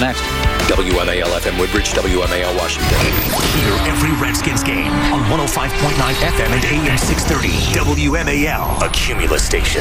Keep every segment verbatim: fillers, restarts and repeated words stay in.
next. W M A L F M Woodbridge, W M A L Washington. Hear every Redskins game on one oh five point nine F M and A M six thirty. W M A L, a Cumulus station.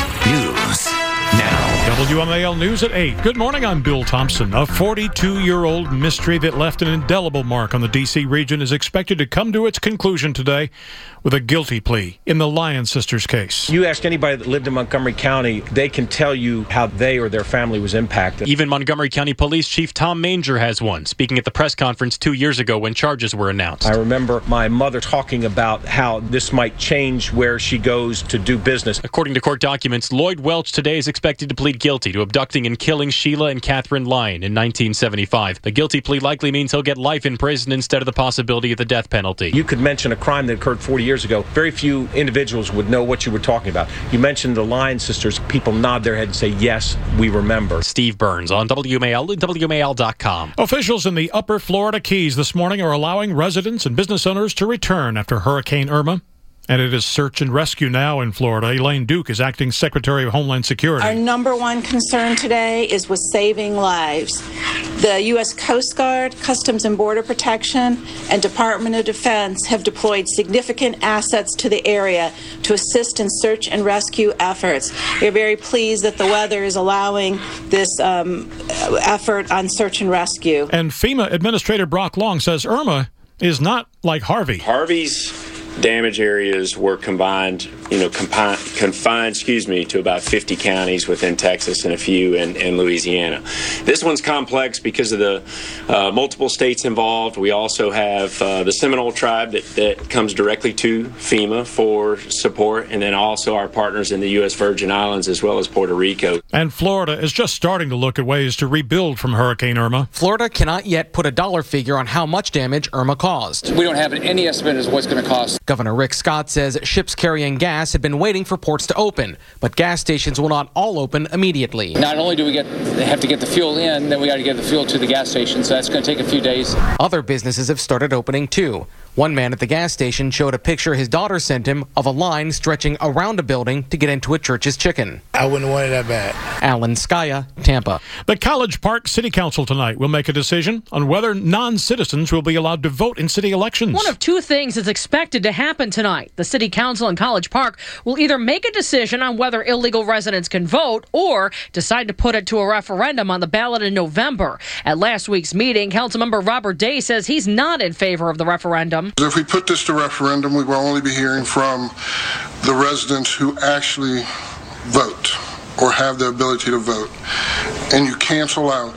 News now. W M A L News at eight. Good morning, I'm Bill Thompson. A forty-two-year-old mystery that left an indelible mark on the D C region is expected to come to its conclusion today with a guilty plea in the Lyon sisters case. You ask anybody that lived in Montgomery County, they can tell you how they or their family was impacted. Even Montgomery County Police Chief Tom Manger has one, speaking at the press conference two years ago when charges were announced. I remember my mother talking about how this might change where she goes to do business. According to court documents, Lloyd Welch today is expected to plead guilty to abducting and killing Sheila and Catherine Lyon in nineteen seventy-five. The guilty plea likely means he'll get life in prison instead of the possibility of the death penalty. You could mention a crime that occurred forty years ago. Very few individuals would know what you were talking about. You mentioned the Lyon sisters. People nod their head and say, yes, we remember. Steve Burns on W M A L and W M A L dot com. Officials in the upper Florida Keys this morning are allowing residents and business owners to return after Hurricane Irma. And it is search and rescue now in Florida. Elaine Duke is acting Secretary of Homeland Security. Our number one concern today is with saving lives. The U S Coast Guard, Customs and Border Protection, and Department of Defense have deployed significant assets to the area to assist in search and rescue efforts. We are very pleased that the weather is allowing this um, effort on search and rescue. And FEMA Administrator Brock Long says Irma is not like Harvey. Harvey's damage areas were combined, you know, confined, confined, excuse me, to about fifty counties within Texas and a few in, in Louisiana. This one's complex because of the uh, multiple states involved. We also have uh, the Seminole tribe that, that comes directly to FEMA for support, and then also our partners in the U S Virgin Islands as well as Puerto Rico. And Florida is just starting to look at ways to rebuild from Hurricane Irma. Florida cannot yet put a dollar figure on how much damage Irma caused. We don't have any estimate as what's going to cost. Governor Rick Scott says ships carrying gas have been waiting for ports to open, but gas stations will not all open immediately. Not only do we get have to get the fuel in, then we got to get the fuel to the gas station, so that's going to take a few days. Other businesses have started opening too. One man at the gas station showed a picture his daughter sent him of a line stretching around a building to get into a Church's Chicken. I wouldn't want it that bad. Alan Skaya, Tampa. The College Park City Council tonight will make a decision on whether non-citizens will be allowed to vote in city elections. One of two things is expected to happen tonight. The City Council in College Park will either make a decision on whether illegal residents can vote or decide to put it to a referendum on the ballot in November. At last week's meeting, Councilmember Robert Day says he's not in favor of the referendum. If we put this to referendum, we will only be hearing from the residents who actually vote or have the ability to vote. And you cancel out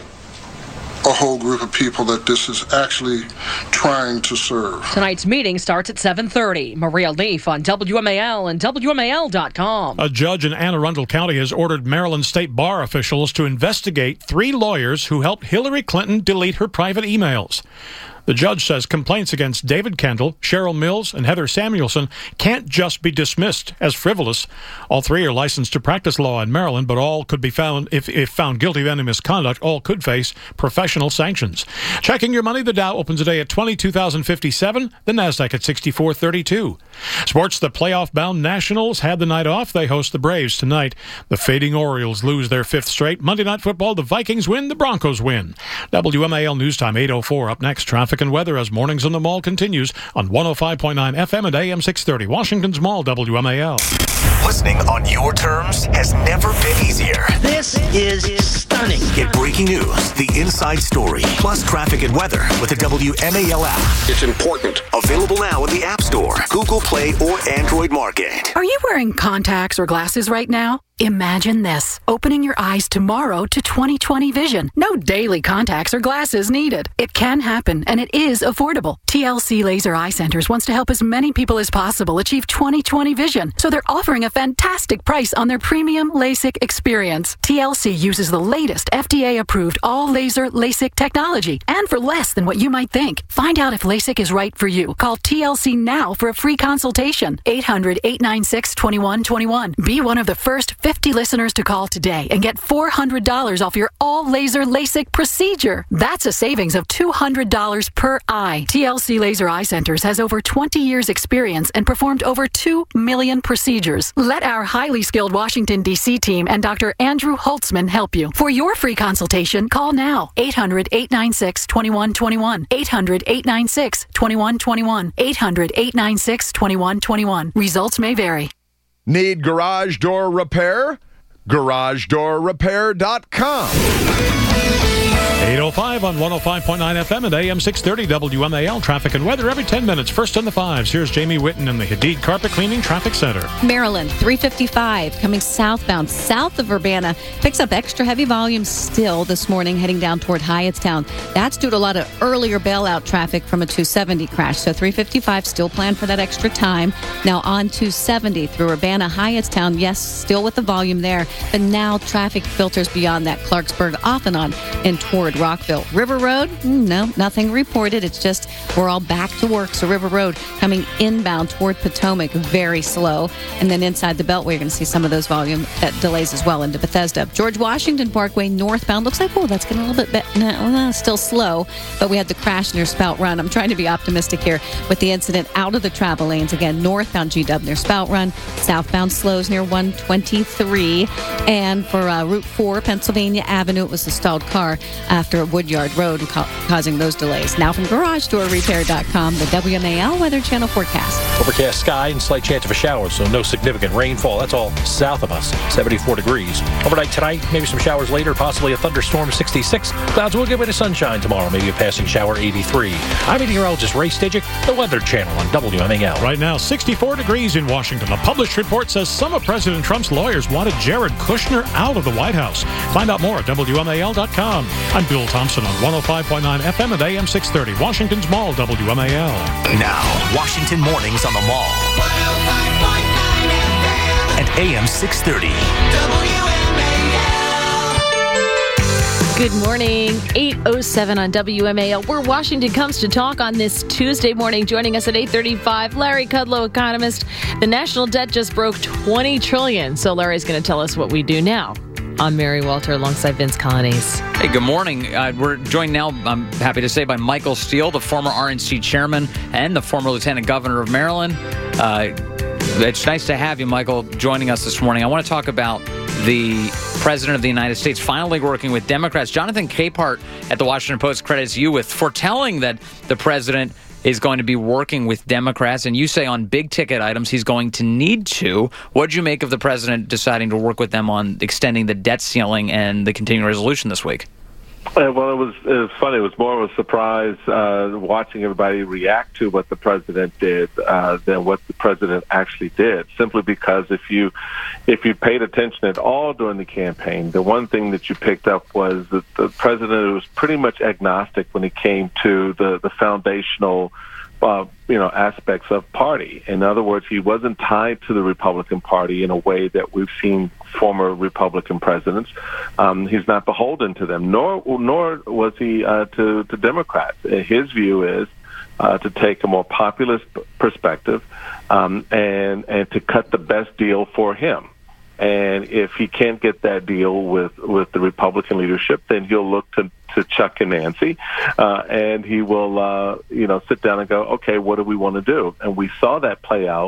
a whole group of people that this is actually trying to serve. Tonight's meeting starts at seven thirty. Maria Leaf on W M A L and W M A L dot com. A judge in Anne Arundel County has ordered Maryland State Bar officials to investigate three lawyers who helped Hillary Clinton delete her private emails. The judge says complaints against David Kendall, Cheryl Mills, and Heather Samuelson can't just be dismissed as frivolous. All three are licensed to practice law in Maryland, but all could be found, if, if found guilty of any misconduct, all could face professional sanctions. Checking your money, the Dow opens today at twenty-two thousand fifty-seven, the NASDAQ at sixty-four thirty-two. Sports, the playoff-bound Nationals had the night off. They host the Braves tonight. The fading Orioles lose their fifth straight. Monday Night Football, the Vikings win, the Broncos win. W M A L News Time, eight oh four. Up next, traffic and weather as Mornings on the Mall continues on one oh five point nine F M and A M six thirty. Washington's Mall, W M A L. Listening on your terms has never been easier. This is stunning. Get breaking news, the inside story, plus traffic and weather with the W M A L app. It's important. Available now in the App Store, Google Play, or Android Market. Are you wearing contacts or glasses right now? Imagine this, opening your eyes tomorrow to twenty twenty vision. No daily contacts or glasses needed. It can happen, and it is affordable. T L C Laser Eye Centers wants to help as many people as possible achieve twenty twenty vision, so they're offering a fantastic price on their premium LASIK experience. T L C uses the latest F D A-approved all-laser LASIK technology, and for less than what you might think. Find out if LASIK is right for you. Call T L C now for a free consultation. eight hundred, eight nine six, two one two one. Be one of the first fifty listeners to call today and get four hundred dollars off your all-laser LASIK procedure. That's a savings of two hundred dollars per eye. T L C Laser Eye Centers has over twenty years experience and performed over two million procedures. Let our highly skilled Washington, D C team and Doctor Andrew Holtzman help you. For your free consultation, call now. eight hundred, eight nine six, two one two one. eight hundred, eight nine six, two one two one. eight hundred, eight nine six, two one two one. Results may vary. Need garage door repair? garage door repair dot com. eight oh five on one oh five point nine F M and A M six thirty W M A L. Traffic and weather every ten minutes. First in the fives. Here's Jamie Whitten in the Hadid Carpet Cleaning Traffic Center. Maryland, three fifty-five, coming southbound, south of Urbana. Picks up extra heavy volume still this morning, heading down toward Hyattstown. That's due to a lot of earlier bailout traffic from a two seventy crash. So three fifty-five, still planned for that extra time. Now on two seventy through Urbana, Hyattstown, yes, still with the volume there. But now traffic filters beyond that. Clarksburg off and on and toward Rockville. River Road, no, nothing reported. It's just we're all back to work. So River Road coming inbound toward Potomac, very slow. And then inside the Beltway, you're going to see some of those volume uh, delays as well into Bethesda. George Washington Parkway northbound looks like, oh, that's getting a little bit better. No, still slow, but we had the crash near Spout Run. I'm trying to be optimistic here with the incident out of the travel lanes. Again, northbound G-Dub near Spout Run, southbound slows near one twenty-three. And for uh, Route four, Pennsylvania Avenue, it was a stalled car after Woodyard Road, ca- causing those delays. Now from garage door repair dot com, the W M A L Weather Channel forecast. Overcast sky and slight chance of a shower, so no significant rainfall. That's all south of us, seventy-four degrees. Overnight tonight, maybe some showers later, possibly a thunderstorm, sixty-six. Clouds will give way to sunshine tomorrow, maybe a passing shower, eighty-three. I'm meteorologist Ray Stajic, the Weather Channel on W M A L. Right now, sixty-four degrees in Washington. A published report says some of President Trump's lawyers wanted Jared Kushner out of the White House. Find out more at W M A L dot com. I'm Bill Thompson on one oh five point nine F M and A M six thirty. Washington's Mall, W M A L. Now, Washington Mornings on the Mall. one oh five point nine F M. And A M six thirty. W M A L. Good morning. eight oh seven on W M A L, where Washington comes to talk on this Tuesday morning. Joining us at eight thirty-five, Larry Kudlow, economist. The national debt just broke twenty trillion dollars. So Larry's going to tell us what we do now. I'm Mary Walter alongside Vince Colonnese. Hey, good morning. Uh, we're joined now, I'm happy to say, by Michael Steele, the former R N C chairman and the former lieutenant governor of Maryland. Uh, it's nice to have you, Michael, joining us this morning. I want to talk about the president of the United States finally working with Democrats. Jonathan Capehart at the Washington Post credits you with foretelling that the president is going to be working with Democrats, and you say on big-ticket items he's going to need to. What did you make of the president deciding to work with them on extending the debt ceiling and the continuing resolution this week? Uh, well, it was, it was funny. It was more of a surprise uh, watching everybody react to what the president did uh, than what the president actually did, simply because if you if you paid attention at all during the campaign, the one thing that you picked up was that the president was pretty much agnostic when it came to the, the foundational Uh, you know, aspects of party. In other words, he wasn't tied to the Republican Party in a way that we've seen former Republican presidents. Um, he's not beholden to them, nor nor was he uh, to, to Democrats. His view is uh, to take a more populist perspective um, and and to cut the best deal for him. And if he can't get that deal with, with the Republican leadership, then he'll look to, to Chuck and Nancy, uh, and he will, uh, you know, sit down and go, okay, what do we want to do? And we saw that play out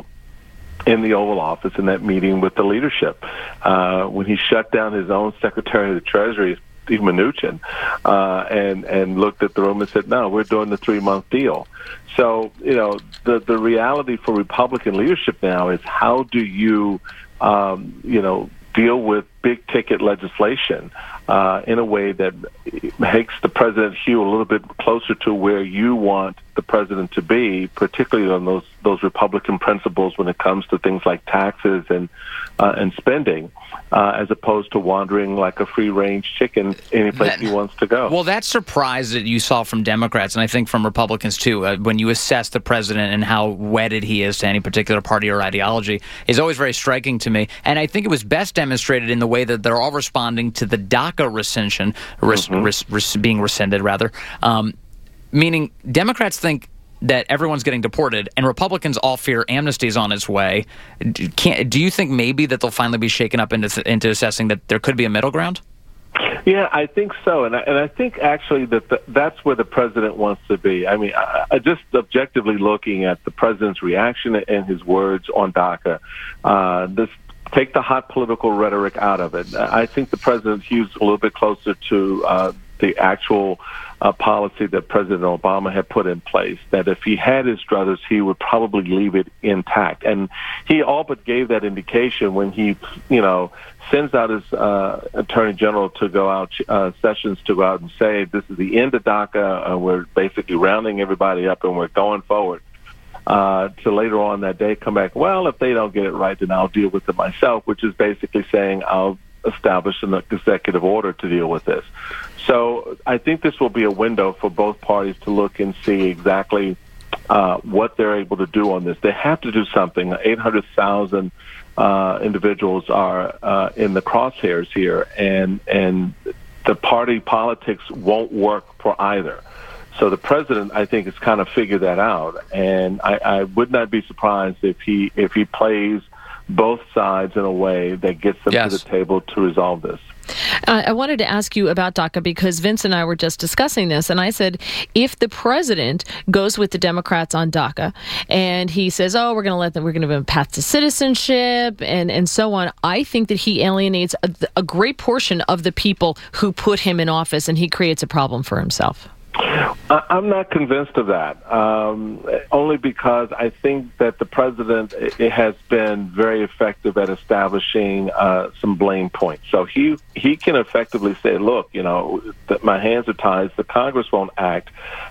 in the Oval Office in that meeting with the leadership uh, when he shut down his own Secretary of the Treasury, Steve Mnuchin, uh, and and looked at the room and said, no, we're doing the three-month deal. So, you know, the the reality for Republican leadership now is how do you Um, you know, deal with big-ticket legislation uh, in a way that makes the president's hue a little bit closer to where you want the president to be, particularly on those those Republican principles when it comes to things like taxes and uh, and spending, uh, as opposed to wandering like a free-range chicken any place that, he wants to go. Well, that surprise that you saw from Democrats, and I think from Republicans too, uh, when you assess the president and how wedded he is to any particular party or ideology, is always very striking to me. And I think it was best demonstrated in the way that they're all responding to the DACA rescission, res, mm-hmm. res, res, being rescinded, rather, um, meaning Democrats think that everyone's getting deported, and Republicans all fear amnesty is on its way. Can't, do you think maybe that they'll finally be shaken up into into assessing that there could be a middle ground? Yeah, I think so, and I, and I think actually that the, that's where the president wants to be. I mean, I, I just objectively looking at the president's reaction and his words on DACA, uh, this take the hot political rhetoric out of it. I think the president hews a little bit closer to uh, the actual uh, policy that President Obama had put in place, that if he had his druthers, he would probably leave it intact. And he all but gave that indication when he, you know, sends out his uh, attorney general to go out, uh, Sessions to go out and say, this is the end of DACA, uh, we're basically rounding everybody up and we're going forward. Uh, to later on that day come back, well, if they don't get it right, then I'll deal with it myself, which is basically saying I'll establish an executive order to deal with this. So I think this will be a window for both parties to look and see exactly uh, what they're able to do on this. They have to do something. eight hundred thousand uh, individuals are uh, in the crosshairs here, and and the party politics won't work for either. So the president, I think, has kind of figured that out, and I, I would not be surprised if he if he plays both sides in a way that gets them yes. to the table to resolve this. Uh, I wanted to ask you about DACA because Vince and I were just discussing this, and I said, if the president goes with the Democrats on DACA and he says, oh, we're going to let them, we're going to have a path to citizenship and, and so on, I think that he alienates a, a great portion of the people who put him in office, and he creates a problem for himself. I'm not convinced of that, um, only because I think that the president has been very effective at establishing uh, some blame points. So he he can effectively say, look, you know, that my hands are tied, the Congress won't act.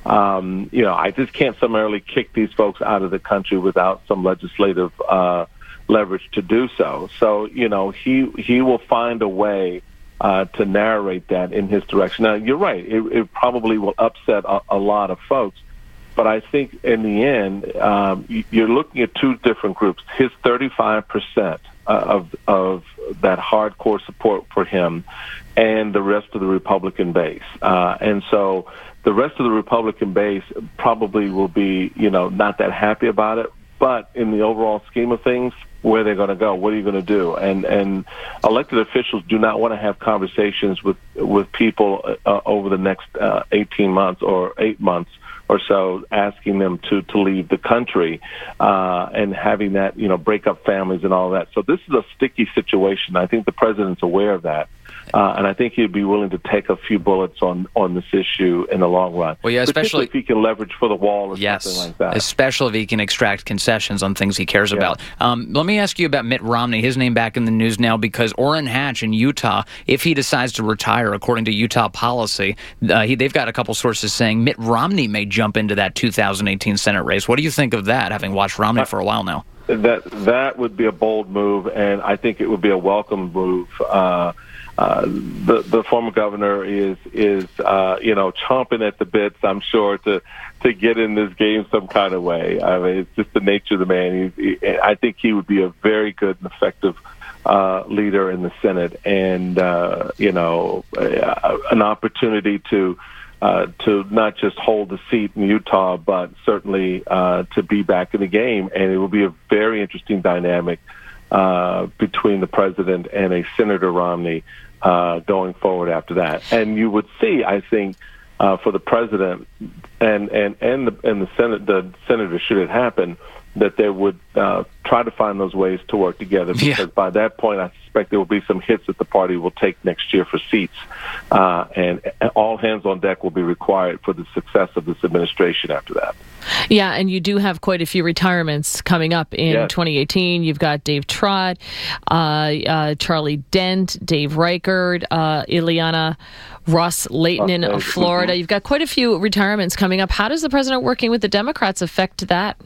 Um, you know, I just can't summarily kick these folks out of the country without some legislative uh, leverage to do so. So, you know, he he will find a way Uh, to narrate that in his direction. Now, you're right. It, it probably will upset a, a lot of folks. But I think in the end, um, you're looking at two different groups. His thirty-five percent uh, of of that hardcore support for him and the rest of the Republican base. Uh, and so the rest of the Republican base probably will be, you know, not that happy about it. But in the overall scheme of things, where they're going to go, what are you going to do? And and elected officials do not want to have conversations with with people uh, over the next uh, eighteen months or eight months or so, asking them to to leave the country uh, and having that, you know, break up families and all that. So this is a sticky situation. I think the president's aware of that. Uh, and I think he'd be willing to take a few bullets on, on this issue in the long run. Well, yeah, especially if he can leverage for the wall or yes, something like that. Especially if he can extract concessions on things he cares yeah. about. Um, let me ask you about Mitt Romney. His name back in the news now because Orrin Hatch in Utah, if he decides to retire, according to Utah policy, uh, he, they've got a couple sources saying Mitt Romney may jump into that two thousand eighteen Senate race. What do you think of that, having watched Romney for a while now? That that would be a bold move, and I think it would be a welcome move. Uh, uh, the the former governor is is uh, you know chomping at the bits, I'm sure, to to get in this game some kind of way. I mean, it's just the nature of the man. He, he, I think he would be a very good and effective uh, leader in the Senate, and uh, you know, uh, an opportunity to. Uh, to not just hold the seat in Utah, but certainly uh, to be back in the game. And it will be a very interesting dynamic uh, between the president and a Senator Romney uh, going forward after that. And you would see, I think, uh, for the president and and and the and the Senate, the senator, should it happen, that they would uh, try to find those ways to work together, because yeah. by that point, I suspect there will be some hits that the party will take next year for seats, uh, and all hands on deck will be required for the success of this administration after that. Yeah, and you do have quite a few retirements coming up in yes. twenty eighteen. You've got Dave Trott, uh, uh, Charlie Dent, Dave Reichert, uh, Ileana Ros-Lehtinen okay. of Florida. Mm-hmm. You've got quite a few retirements coming up. How does the president working with the Democrats affect that?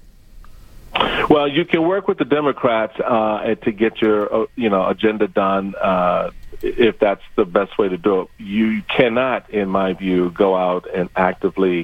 Well, you can work with the Democrats uh, to get your, uh, you know, agenda done uh, if that's the best way to do it. You cannot, in my view, go out and actively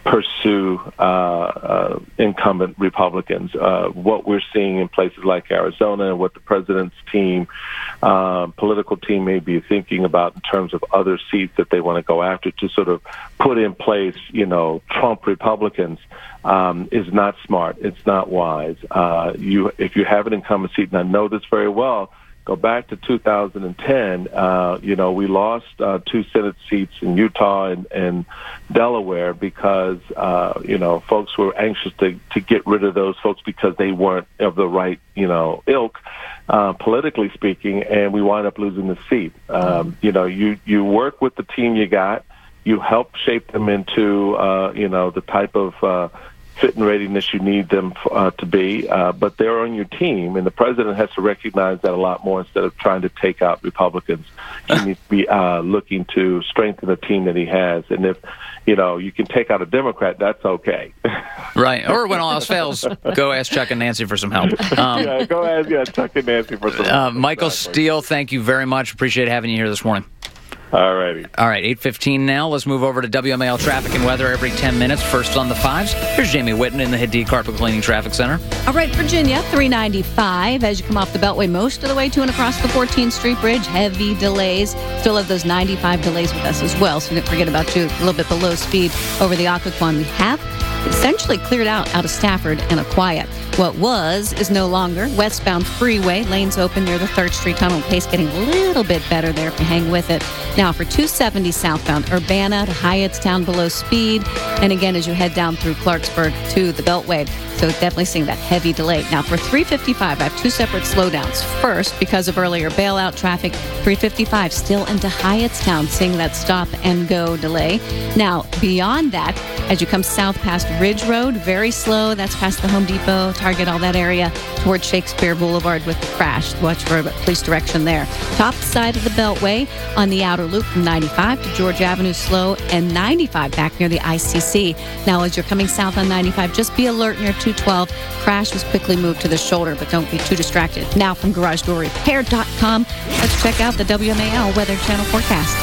pursue uh, uh, incumbent Republicans. Uh, what we're seeing in places like Arizona and what the president's team, uh, political team may be thinking about in terms of other seats that they want to go after to sort of put in place, you know, Trump Republicans, um, is not smart. It's not wise. Uh, you, if you have an incumbent seat, and I know this very well, go back to two thousand ten, uh, you know, we lost uh, two Senate seats in Utah and, and Delaware because, uh, you know, folks were anxious to, to get rid of those folks because they weren't of the right, you know, ilk, uh, politically speaking, and we wound up losing the seat. Um, you know, you, you work with the team you got, you help shape them into, uh, you know, the type of uh, fit and readiness you need them uh, to be, uh, but they're on your team, and the president has to recognize that a lot more instead of trying to take out Republicans. He needs to be uh, looking to strengthen the team that he has, and if, you know, you can take out a Democrat, that's okay. Right, or when all else fails, go ask Chuck and Nancy for some help. Um, yeah, go ask yeah, Chuck and Nancy for some help. Uh, Michael Steele, thank you very much. Appreciate having you here this morning. All righty. All right, eight fifteen now. Let's move over to W M A L traffic and weather every ten minutes. First on the fives, here's Jamie Whitten in the Hadid Carpet Cleaning Traffic Center. All right, Virginia, three ninety-five. As you come off the Beltway most of the way to and across the fourteenth Street Bridge, heavy delays. Still have those ninety-five delays with us as well, so don't forget about you a little bit below speed over the Occoquan. We have essentially cleared out out of Stafford and Aquia. What was is no longer. Westbound freeway, lanes open near the third Street Tunnel. Pace getting a little bit better there if you hang with it. Now for two seventy southbound, Urbana to Hyattstown below speed. And again, as you head down through Clarksburg to the Beltway. So definitely seeing that heavy delay. Now for three fifty-five, I have two separate slowdowns. First, because of earlier bailout traffic, three fifty-five still into Hyattstown, seeing that stop and go delay. Now, beyond that, as you come south past Ridge Road, very slow. That's past the Home Depot, Target, all that area, towards Shakespeare Boulevard with the crash. Watch for police direction there. Top side of the Beltway on the outer loop from ninety-five to George Avenue slow, and ninety-five back near the I C C. Now, as you're coming south on ninety-five, just be alert near two twelve. Crash was quickly moved to the shoulder, but don't be too distracted. Now from garage door repair dot com, let's check out the W M A L Weather Channel forecast.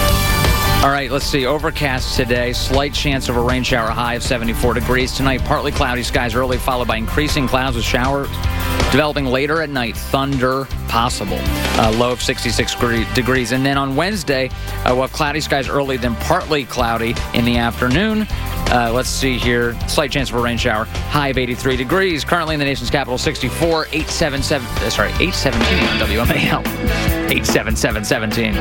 All right, let's see. Overcast today. Slight chance of a rain shower, high of seventy-four degrees. Tonight, partly cloudy skies early, followed by increasing clouds with showers developing later at night. Thunder possible. Uh, low of sixty-six degrees. And then on Wednesday, uh, we'll have cloudy skies early, then partly cloudy in the afternoon. Uh, let's see here. Slight chance of a rain shower. High of eighty-three degrees. Currently in the nation's capital, sixty-four. eight seventy-seven. Uh, sorry, eight seventeen on W M A L. eight seventy-seven seventeen.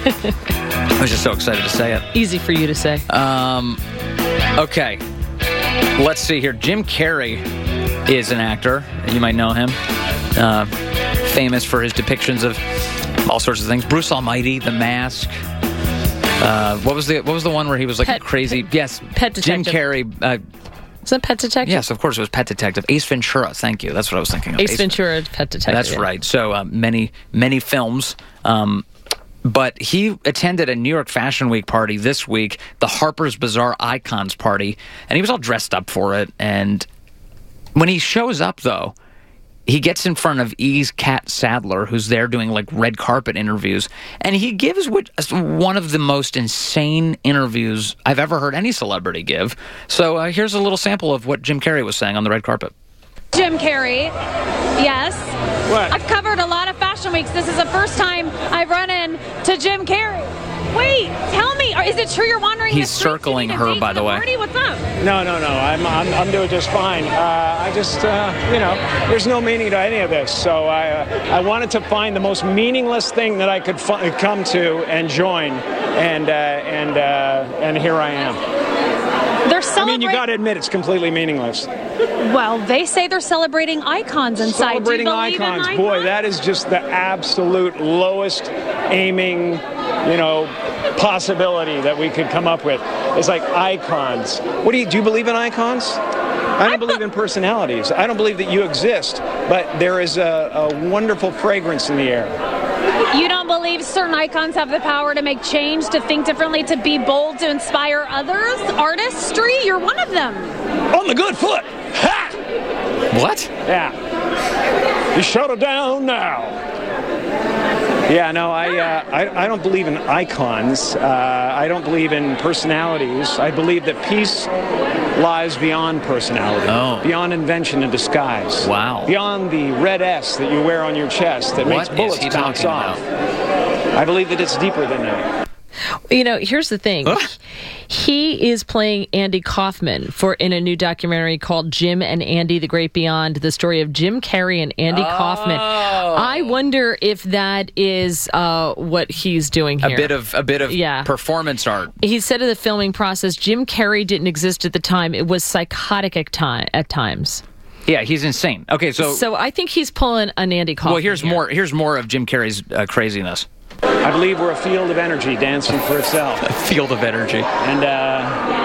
I was just so excited to say it. Easy for you to say. Um, okay. Let's see here. Jim Carrey is an actor. You might know him. Uh, famous for his depictions of all sorts of things. Bruce Almighty, The Mask. Uh, what was the What was the one where he was like Pet, a crazy? Pet, yes, Pet Detective. Jim Carrey. Uh, Is that Pet Detective? Yes, of course it was Pet Detective. Ace Ventura. Thank you. That's what I was thinking of. Ace, Ace Ventura, Pet Detective. That's yeah. right. So uh, many many films. Um, But he attended a New York Fashion Week party this week, the Harper's Bazaar Icons party, and he was all dressed up for it. And when he shows up, though, he gets in front of E's Kat Sadler, who's there doing like red carpet interviews, and he gives what, one of the most insane interviews I've ever heard any celebrity give. So uh, here's a little sample of what Jim Carrey was saying on the red carpet. Jim Carrey, yes. What? I've covered a lot of fashion weeks. This is the first time I've run into Jim Carrey. Wait, tell me, is it true you're wandering He's the streets? circling her, by the way. Party? What's up? No, no, no. I'm, I'm, I'm doing just fine. Uh, I just, uh, you know, there's no meaning to any of this. So I, uh, I wanted to find the most meaningless thing that I could fu- come to and join, and, uh, and, uh, and here I am. They're I celebrating. mean, you got to admit it's completely meaningless. Well, they say they're celebrating icons inside. Celebrating Do you believe icons, in boy, that is just the absolute lowest aiming, you know, possibility that we could come up with. It's like icons. What do you do? You believe in icons? I don't believe in personalities. I don't believe that you exist, but there is a, a wonderful fragrance in the air. You don't believe certain icons have the power to make change, to think differently, to be bold, to inspire others? Artistry? You're one of them. On the good foot. Ha! What? Yeah. You shut her down now. Yeah, no, I, uh, I I don't believe in icons. Uh, I don't believe in personalities. I believe that peace lies beyond personality, oh. beyond invention and disguise. Wow. Beyond the red S that you wear on your chest that What makes bullets is he bounce talking off. about? I believe that it's deeper than that. You know, here's the thing. He is playing Andy Kaufman for in a new documentary called Jim and Andy, The Great Beyond, the story of Jim Carrey and Andy Oh. Kaufman. I wonder if that is uh, what he's doing here. A bit of a bit of Yeah. performance art. He said of the filming process, Jim Carrey didn't exist at the time. It was psychotic at, time, at times. Yeah, he's insane. Okay, so So I think he's pulling an Andy Kaufman. well, here's here. more. Here's more of Jim Carrey's uh, craziness. I believe we're a field of energy dancing for itself. A field of energy. And uh,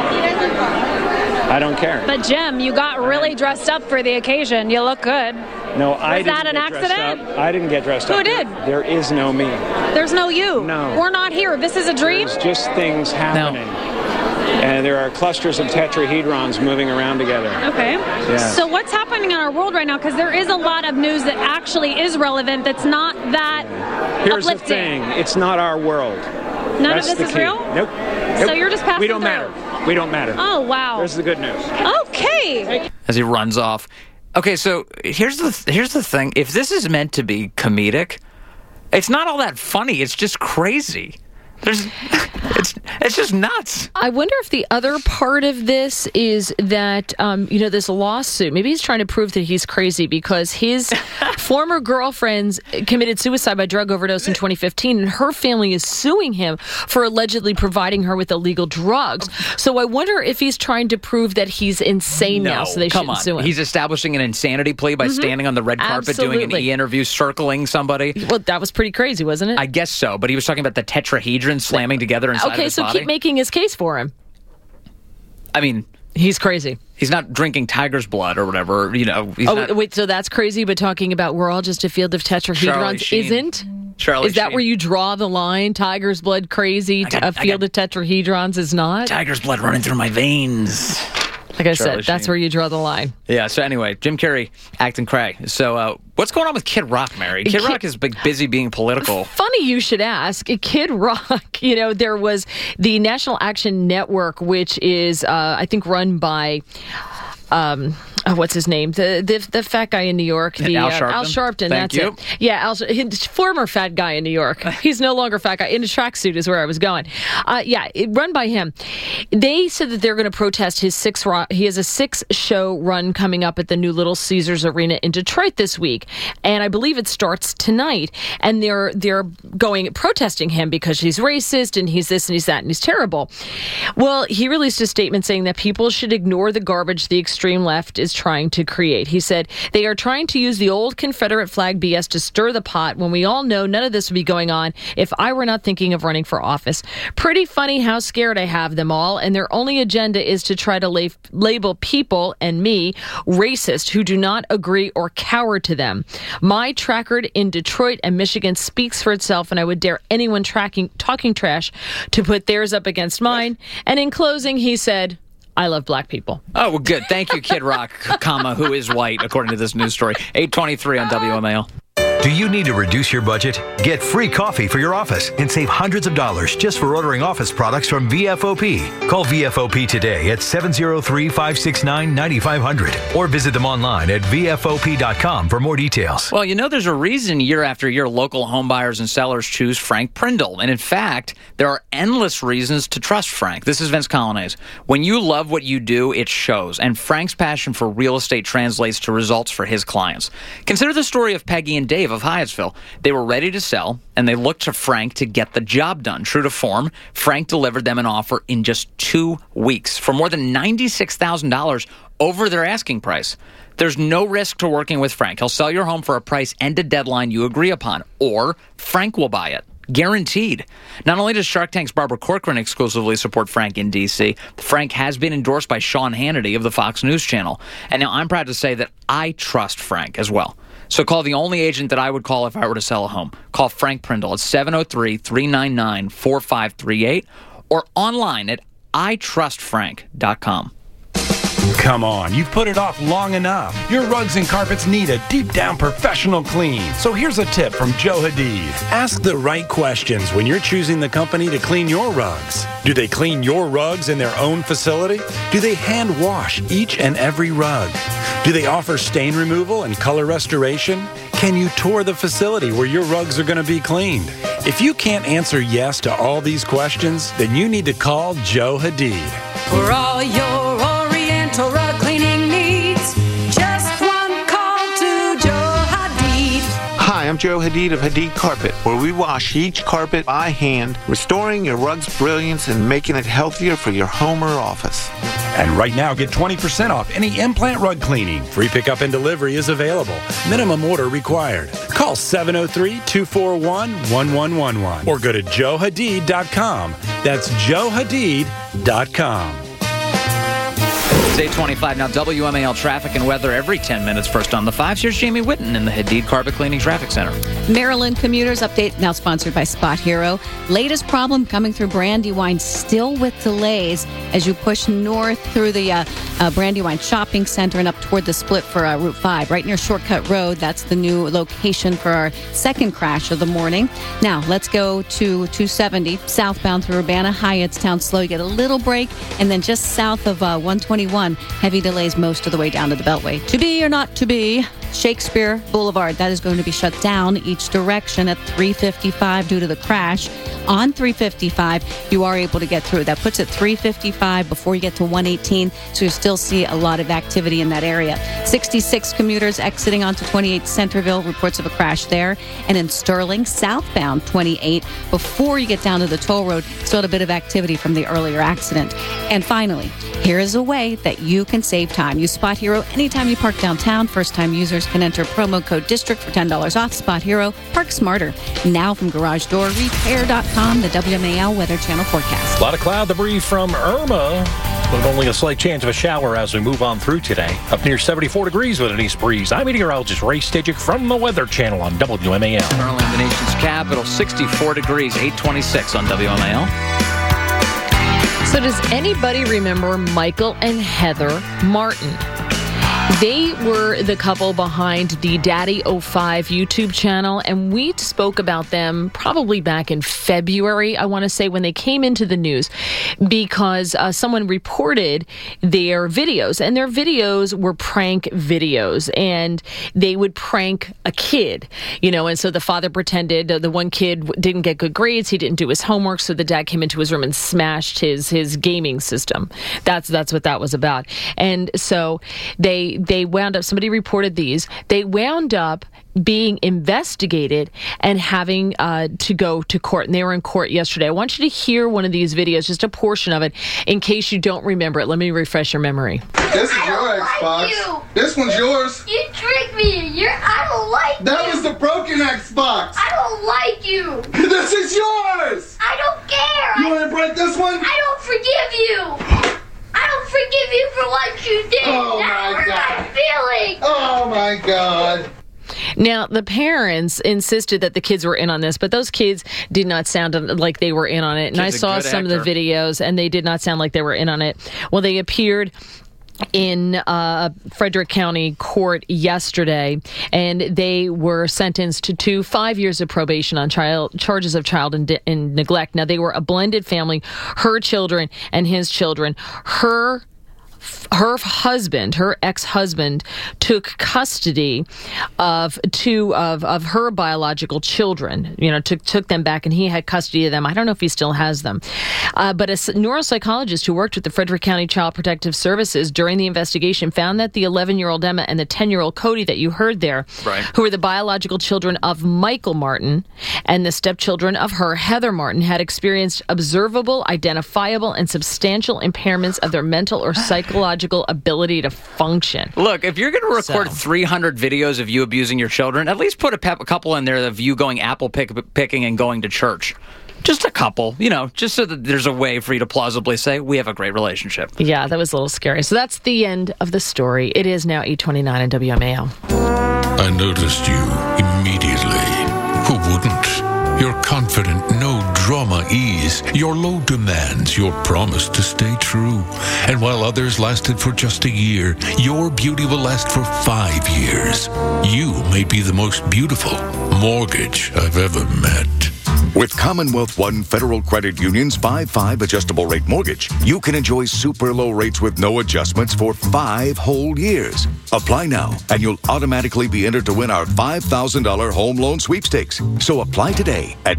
I don't care. But Jim, you got really dressed up for the occasion. You look good. No, I Was didn't that an get dressed accident? up. I didn't get dressed Who up. did? There is no me. There's no you. No. We're not here. This is a dream. There's just things happening. And there are clusters of tetrahedrons moving around together. Okay. Yeah. So what's happening in our world right now? Because there is a lot of news that actually is relevant that's not that Here's the uplifting. thing. It's not our world. None That's of the this is key. real? Nope. So Nope. you're just passing We don't through. matter. We don't matter. Oh, wow. There's the good news. Okay. As he runs off. Okay, so here's the here's the thing. If this is meant to be comedic, it's not all that funny. It's just crazy. There's, it's it's just nuts. I wonder if the other part of this is that, um, you know, this lawsuit, maybe he's trying to prove that he's crazy because his former girlfriend committed suicide by drug overdose in twenty fifteen, and her family is suing him for allegedly providing her with illegal drugs. So I wonder if he's trying to prove that he's insane now, so they come shouldn't on. sue him. He's establishing an insanity plea by Mhm. standing on the red carpet doing an Absolutely. e-interview, circling somebody. Well, that was pretty crazy, wasn't it? I guess so, but he was talking about the tetrahedron slamming together inside of Okay, his so body. keep making his case for him. I mean, he's crazy. He's not drinking tiger's blood or whatever. You know. He's Oh, not, wait, so that's crazy, but talking about we're all just a field of Charlie tetrahedrons Sheen. isn't? Charlie is that Sheen. where you draw the line? Tiger's blood crazy, got- a I field got- of tetrahedrons is not? tiger's blood running through my veins. Like I Charlie said, that's Sheen. where you draw the line. Yeah, so anyway, Jim Carrey acting cray. So uh, what's going on with Kid Rock, Mary? Kid Kid- Rock is big, busy being political. Funny you should ask. Kid Rock, you know, there was the National Action Network, which is, uh, I think, run by. Um, oh, what's his name? The, the the fat guy in New York. The Al uh, Sharpton? Al Sharpton. Thank that's you. it. Yeah, Al, his former fat guy in New York. He's no longer fat guy. In a tracksuit is where I was going. Uh, yeah, it, run by him. They said that they're going to protest his six. Ro- he has a six show run coming up at the new Little Caesars Arena in Detroit this week, and I believe it starts tonight. And they're they're going protesting him because he's racist and he's this and he's that and he's terrible. Well, he released a statement saying that people should ignore the garbage the extreme left is trying to create. He said they are trying to use the old Confederate flag B S to stir the pot when we all know none of this would be going on if I were not thinking of running for office. Pretty funny how scared I have them all, and their only agenda is to try to la- label people and me racist who do not agree or cower to them. My track record in Detroit and Michigan speaks for itself, and I would dare anyone tracking, talking trash to put theirs up against mine. And in closing, he said, I love black people. Oh, well, good. Thank you, Kid Rock, comma, who is white, according to this news story. eight twenty-three on W M A L. Do you need to reduce your budget? Get free coffee for your office and save hundreds of dollars just for ordering office products from V F O P. Call V F O P today at seven oh three, five six nine, nine five zero zero or visit them online at V F O P dot com for more details. Well, you know, there's a reason year after year local home buyers and sellers choose Frank Prindle. And in fact, there are endless reasons to trust Frank. This is Vince Colonnese. When you love what you do, it shows. And Frank's passion for real estate translates to results for his clients. Consider the story of Peggy and Dave of Hyattsville. They were ready to sell, and they looked to Frank to get the job done. True to form, Frank delivered them an offer in just two weeks for more than ninety-six thousand dollars over their asking price. There's no risk to working with Frank. He'll sell your home for a price and a deadline you agree upon, or Frank will buy it. Guaranteed. Not only does Shark Tank's Barbara Corcoran exclusively support Frank in D C, Frank has been endorsed by Sean Hannity of the Fox News Channel. And now I'm proud to say that I trust Frank as well. So call the only agent that I would call if I were to sell a home. Call Frank Prindle at seven oh three, three nine nine, four five three eight or online at I trust frank dot com. Come on, you've put it off long enough. Your rugs and carpets need a deep-down professional clean. So here's a tip from Joe Hadid. Ask the right questions when you're choosing the company to clean your rugs. Do they clean your rugs in their own facility? Do they hand wash each and every rug? Do they offer stain removal and color restoration? Can you tour the facility where your rugs are going to be cleaned? If you can't answer yes to all these questions, then you need to call Joe Hadid. For all your Oriental rug cleaning needs, just one call to Joe Hadid. Hi, I'm Joe Hadid of Hadid Carpet, where we wash each carpet by hand, restoring your rug's brilliance and making it healthier for your home or office. And right now, get twenty percent off any implant rug cleaning. Free pickup and delivery is available. Minimum order required. Call seven oh three, two four one, one one one one or go to joe hadid dot com. That's joe hadid dot com. It's eight twenty-five now. W M A L traffic and weather every ten minutes. First on the fives. Here's Jamie Whitten in the Hadid Carpet Cleaning Traffic Center. Maryland commuters update now sponsored by Spot Hero. Latest problem coming through Brandywine, still with delays as you push north through the uh, uh, Brandywine Shopping Center and up toward the split for uh, Route five, right near Shortcut Road. That's the new location for our second crash of the morning. Now let's go to two seventy southbound through Urbana, Hyattstown. Slow, you get a little break, and then just south of uh, one twenty-one. Heavy delays most of the way down to the Beltway. To be or not to be, Shakespeare Boulevard, that is going to be shut down each direction at three fifty-five due to the crash. On three fifty-five, you are able to get through. That puts it three fifty-five before you get to one eighteen, so you still see a lot of activity in that area. sixty-six commuters exiting onto twenty-eight Centerville, reports of a crash there. And in Sterling, southbound twenty-eight, before you get down to the toll road, still had a bit of activity from the earlier accident. And finally, here is a way that you can save time. Use Spot Hero anytime you park downtown. First-time users can enter promo code DISTRICT for ten dollars off. Spot Hero, park smarter. Now from garage door repair dot com, the W M A L Weather Channel forecast. A lot of cloud debris from Irma, but only a slight chance of a shower as we move on through today. Up near seventy-four degrees with an east breeze. I'm meteorologist Ray Stajic from the Weather Channel on W M A L. Currently in the nation's capital, sixty-four degrees, eight twenty-six on W M A L. So does anybody remember Michael and Heather Martin? They were the couple behind the Daddy oh five YouTube channel, and we spoke about them probably back in February, I want to say, when they came into the news, because uh, someone reported their videos, and their videos were prank videos, and they would prank a kid, you know, and so the father pretended uh, the one kid didn't get good grades, he didn't do his homework, so the dad came into his room and smashed his his gaming system. That's that's what that was about. And so they They wound up, somebody reported these, they wound up being investigated and having uh, to go to court. And they were in court yesterday. I want you to hear one of these videos, just a portion of it, in case you don't remember it. Let me refresh your memory. This is your Xbox. Like this one's yours. You tricked me. You're, I don't like that you. That was the broken Xbox. I don't like you. This is yours. I don't care. You want to break this one? I don't forgive you. I don't forgive you for what you did. Oh, that my hurt God. my feelings. Oh, my God. Now, the parents insisted that the kids were in on this, but those kids did not sound like they were in on it. And Kid's I saw some actor. of the videos, and they did not sound like they were in on it. Well, they appeared in uh, Frederick County Court yesterday, and they were sentenced to two five years of probation on child charges of child and, and neglect. Now, they were a blended family, her children and his children. Her Her husband, her ex-husband, took custody of two of, of her biological children. You know, took took them back, and he had custody of them. I don't know if he still has them. Uh, but a neuropsychologist who worked with the Frederick County Child Protective Services during the investigation found that the eleven-year-old Emma and the ten-year-old Cody that you heard there, right, who were the biological children of Michael Martin and the stepchildren of her, Heather Martin, had experienced observable, identifiable, and substantial impairments of their mental or psychological ability to function. Look, if you're going to record So. three hundred videos of you abusing your children, at least put a, pep- a couple in there of you going apple pick- picking and going to church. Just a couple, you know, just so that there's a way for you to plausibly say, we have a great relationship. Yeah, that was a little scary. So that's the end of the story. It is now eight twenty-nine on W M A L. I noticed you immediately. Who wouldn't? your confident, no drama ease, your low demands, your promise to stay true. And while others lasted for just a year, your beauty will last for five years. You may be the most beautiful mortgage I've ever met. With Commonwealth One Federal Credit Union's five five adjustable rate mortgage, you can enjoy super low rates with no adjustments for five whole years. Apply now, and you'll automatically be entered to win our five thousand dollars home loan sweepstakes. So apply today at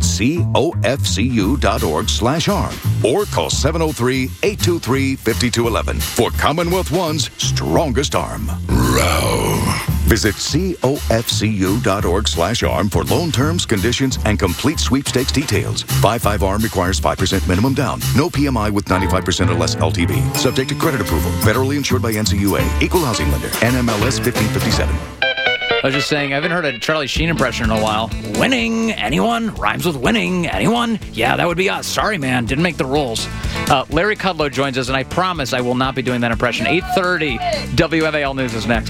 cofcu.org slash arm or call seven oh three, eight two three, five two one one for Commonwealth One's strongest arm. Row. Visit cofcu.org slash arm for loan terms, conditions, and complete sweepstakes details. five five arm requires five percent minimum down. No P M I with ninety-five percent or less L T V. Subject to credit approval. Federally insured by N C U A. Equal housing lender. N M L S fifteen fifty-seven. I was just saying, I haven't heard a Charlie Sheen impression in a while. Winning? Anyone? Rhymes with winning? Anyone? Yeah, that would be us. Sorry, man. Didn't make the rules. Uh, Larry Kudlow joins us, and I promise I will not be doing that impression. eight thirty, W M A L News is next.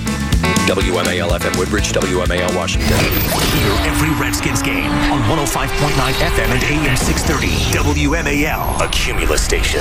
W M A L F M Woodbridge, W M A L Washington. Hear every Redskins game on one oh five point nine F M and A M six thirty. W M A L, a Cumulus station.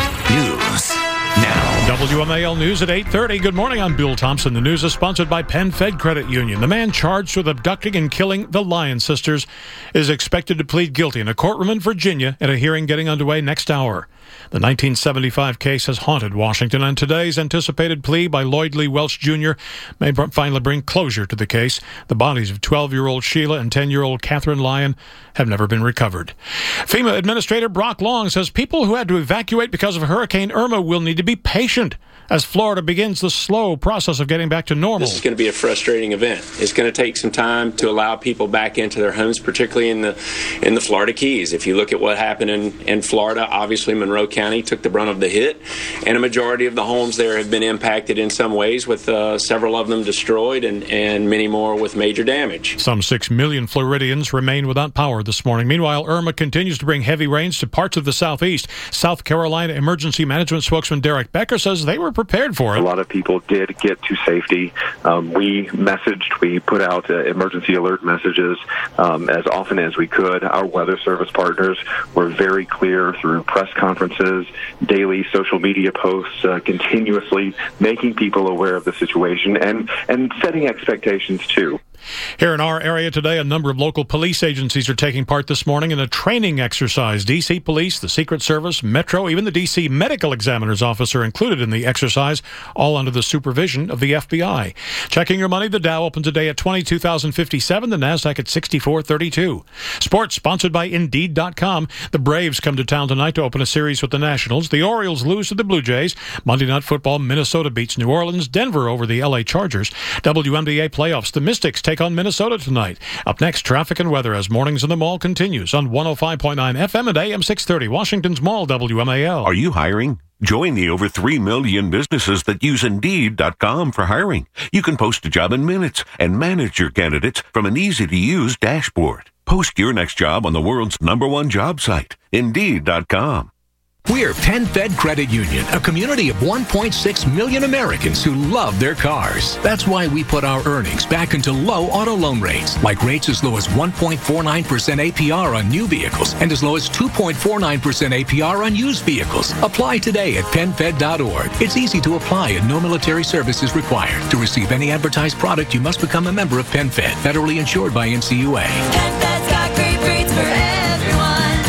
News now. W M A L News at eight thirty. Good morning, I'm Bill Thompson. The news is sponsored by PenFed Credit Union. The man charged with abducting and killing the Lyon sisters is expected to plead guilty in a courtroom in Virginia at a hearing getting underway next hour. The nineteen seventy-five case has haunted Washington, and today's anticipated plea by Lloyd Lee Welch Junior may finally bring closure to the case. The bodies of twelve-year-old Sheila and ten-year-old Catherine Lyon have never been recovered. FEMA Administrator Brock Long says people who had to evacuate because of Hurricane Irma will need to be patient as Florida begins the slow process of getting back to normal. This is going to be a frustrating event. It's going to take some time to allow people back into their homes, particularly in the in the Florida Keys. If you look at what happened in, in Florida, obviously Monroe County took the brunt of the hit, and a majority of the homes there have been impacted in some ways, with uh, several of them destroyed and, and many more with major damage. Some six million Floridians remain without power this morning. Meanwhile, Irma continues to bring heavy rains to parts of the southeast. South Carolina Emergency Management spokesman Derek Becker says they were prepared for it. A lot of people did get to safety. Um, we messaged, we put out uh, emergency alert messages um, as often as we could. Our weather service partners were very clear through press conferences, daily social media posts, uh, continuously making people aware of the situation and, and setting expectations too. Here in our area today, a number of local police agencies are taking part this morning in a training exercise. D C Police, the Secret Service, Metro, even the D C Medical Examiner's Office are included in the exercise, all under the supervision of the F B I. Checking your money, the Dow opened today at twenty-two thousand fifty-seven, the NASDAQ at sixty-four thirty-two. Sports sponsored by Indeed dot com. The Braves come to town tonight to open a series with the Nationals. The Orioles lose to the Blue Jays. Monday Night Football, Minnesota beats New Orleans. Denver over the L A Chargers. W N B A playoffs. The Mystics take on Minnesota tonight. Up next, traffic and weather as Mornings in the Mall continues on one oh five point nine F M and A M six thirty. Washington's Mall, W M A L. Are you hiring? Join the over three million businesses that use Indeed dot com for hiring. You can post a job in minutes and manage your candidates from an easy-to-use dashboard. Post your next job on the world's number one job site, Indeed dot com. We're PenFed Credit Union, a community of one point six million Americans who love their cars. That's why we put our earnings back into low auto loan rates, like rates as low as one point four nine percent A P R on new vehicles and as low as two point four nine percent A P R on used vehicles. Apply today at PenFed dot org. It's easy to apply and no military service is required. To receive any advertised product, you must become a member of PenFed, federally insured by N C U A. PenFed's got great rates for everyone.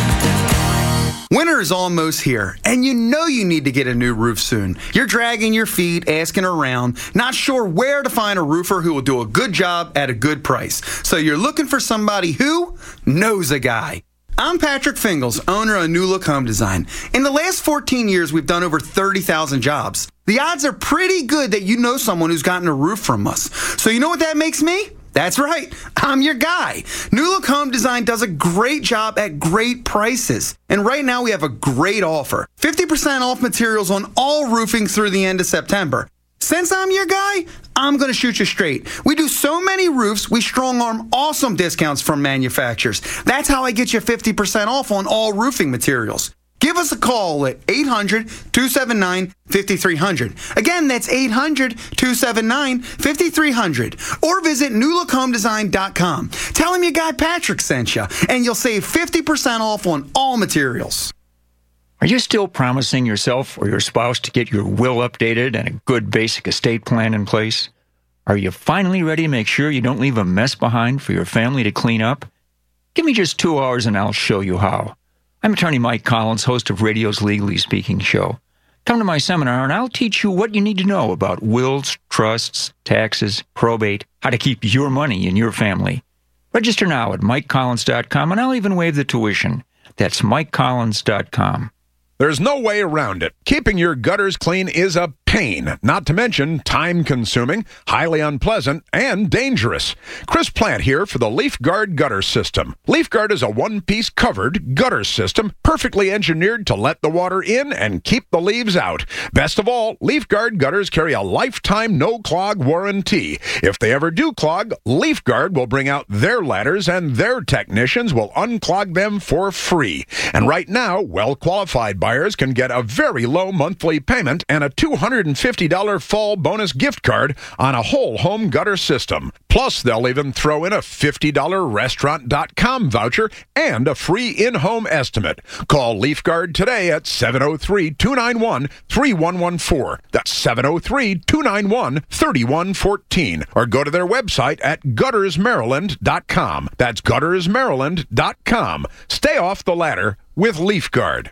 Winter is almost here, and you know you need to get a new roof soon. You're dragging your feet, asking around, not sure where to find a roofer who will do a good job at a good price. So you're looking for somebody who knows a guy. I'm Patrick Fingles, owner of New Look Home Design. In the last fourteen years, we've done over thirty thousand jobs. The odds are pretty good that you know someone who's gotten a roof from us. So you know what that makes me? That's right, I'm your guy. New Look Home Design does a great job at great prices. And right now we have a great offer. fifty percent off materials on all roofing through the end of September. Since I'm your guy, I'm going to shoot you straight. We do so many roofs, we strong arm awesome discounts from manufacturers. That's how I get you fifty percent off on all roofing materials. Give us a call at eight hundred, two seven nine, five three zero zero. Again, that's eight hundred, two seven nine, five three zero zero. Or visit new look home design dot com. Tell him your guy Patrick sent you, and you'll save fifty percent off on all materials. Are you still promising yourself or your spouse to get your will updated and a good basic estate plan in place? Are you finally ready to make sure you don't leave a mess behind for your family to clean up? Give me just two hours and I'll show you how. I'm attorney Mike Collins, host of radio's Legally Speaking show. Come to my seminar and I'll teach you what you need to know about wills, trusts, taxes, probate, how to keep your money in your family. Register now at mike collins dot com and I'll even waive the tuition. That's mike collins dot com. There's no way around it. Keeping your gutters clean is a pain, not to mention time-consuming, highly unpleasant, and dangerous. Chris Plant here for the LeafGuard gutter system. LeafGuard is a one-piece covered gutter system perfectly engineered to let the water in and keep the leaves out. Best of all, LeafGuard gutters carry a lifetime no-clog warranty. If they ever do clog, LeafGuard will bring out their ladders and their technicians will unclog them for free. And right now, well-qualified buyers can get a very low monthly payment and a two hundred fifty dollars fall bonus gift card on a whole home gutter system. Plus, they'll even throw in a fifty dollars restaurant dot com voucher and a free in-home estimate. Call LeafGuard today at seven oh three, two nine one, three one one four. That's seven oh three, two nine one, three one one four. Or go to their website at gutters maryland dot com. That's gutters maryland dot com. Stay off the ladder with LeafGuard.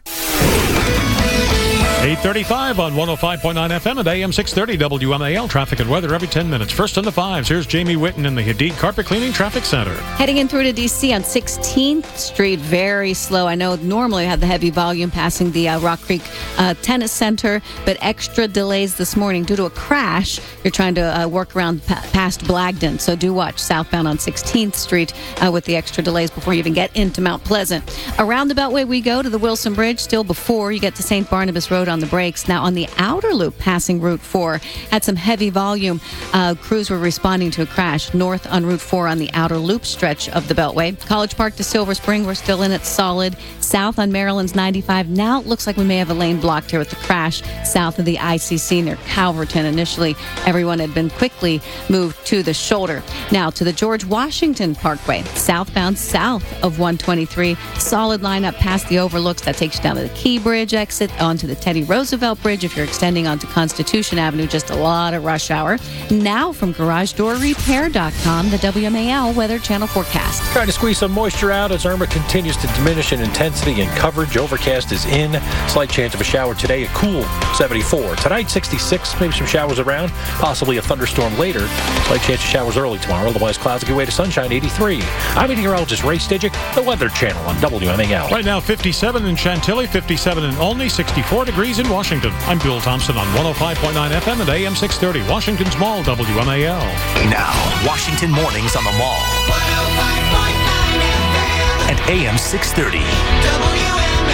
eight thirty-five on one oh five point nine F M and A M six thirty W M A L. Traffic and weather every ten minutes. First on the fives, here's Jamie Witten in the Hadid Carpet Cleaning Traffic Center. Heading in through to D C on sixteenth Street, very slow. I know normally I have the heavy volume passing the uh, Rock Creek uh, Tennis Center, but extra delays this morning due to a crash. You're trying to uh, work around pa- past Blagden, so do watch southbound on sixteenth Street uh, with the extra delays before you even get into Mount Pleasant. Around the Beltway we go to the Wilson Bridge, still before you get to Saint Barnabas Road on the brakes. Now on the outer loop passing Route four, had some heavy volume. Uh, crews were responding to a crash north on Route four on the outer loop stretch of the Beltway. College Park to Silver Spring, we're still in it solid. South on Maryland's ninety-five. Now it looks like we may have a lane blocked here with the crash south of the I C C near Calverton. Initially, everyone had been quickly moved to the shoulder. Now to the George Washington Parkway, southbound south of one twenty-three. Solid lineup past the overlooks. That takes you down to the Key Bridge exit, onto the Teddy Roosevelt Bridge. If you're extending onto Constitution Avenue, just a lot of rush hour. Now from garage door repair dot com, the W M A L Weather Channel forecast. Trying to squeeze some moisture out as Irma continues to diminish in intensity and coverage. Overcast is in. Slight chance of a shower today. A cool seventy-four. Tonight, sixty-six. Maybe some showers around. Possibly a thunderstorm later. Slight chance of showers early tomorrow. Otherwise, clouds give way to sunshine. eighty-three. I'm meteorologist Ray Stidgick, the Weather Channel on W M A L. Right now, fifty-seven in Chantilly, fifty-seven in Olney, sixty-four degrees in Washington. I'm Bill Thompson on one oh five point nine F M and A M six thirty. Washington's Mall, W M A L. Now, Washington Mornings on the Mall. one oh five point nine F M. And A M six thirty. W M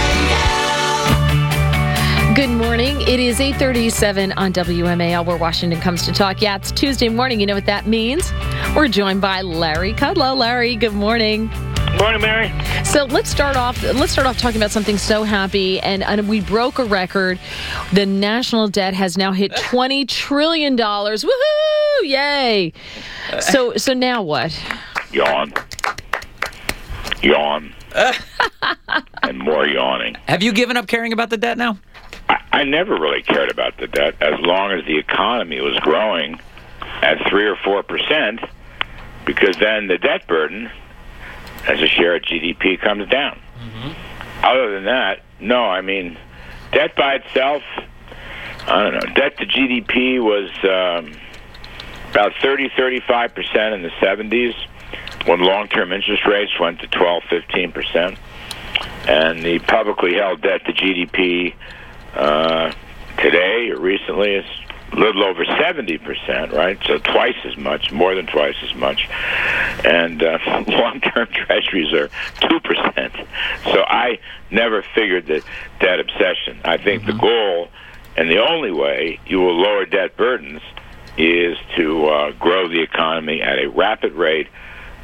A L. Good morning. It is eight thirty-seven on W M A L, where Washington comes to talk. Yeah, it's Tuesday morning. You know what that means? We're joined by Larry Kudlow. Larry, good morning. Morning, Mary. So let's start off. Let's start off talking about something so happy, and, and we broke a record. The national debt has now hit twenty trillion dollars. Woohoo! Yay! So, so now what? Yawn. Yawn. And more yawning. Have you given up caring about the debt now? I, I never really cared about the debt as long as the economy was growing at three or four percent, because then the debt burden as a share of G D P comes down. Mm-hmm. Other than that, no, I mean, debt by itself, I don't know, debt to G D P was um, about thirty, thirty-five percent in the seventies when long-term interest rates went to twelve, fifteen percent. And the publicly held debt to G D P uh, today or recently is a little over seventy percent, right? So twice as much, more than twice as much. And uh, long-term treasuries are two percent. So I never figured the debt obsession. I think mm-hmm. the goal and the only way you will lower debt burdens is to uh, grow the economy at a rapid rate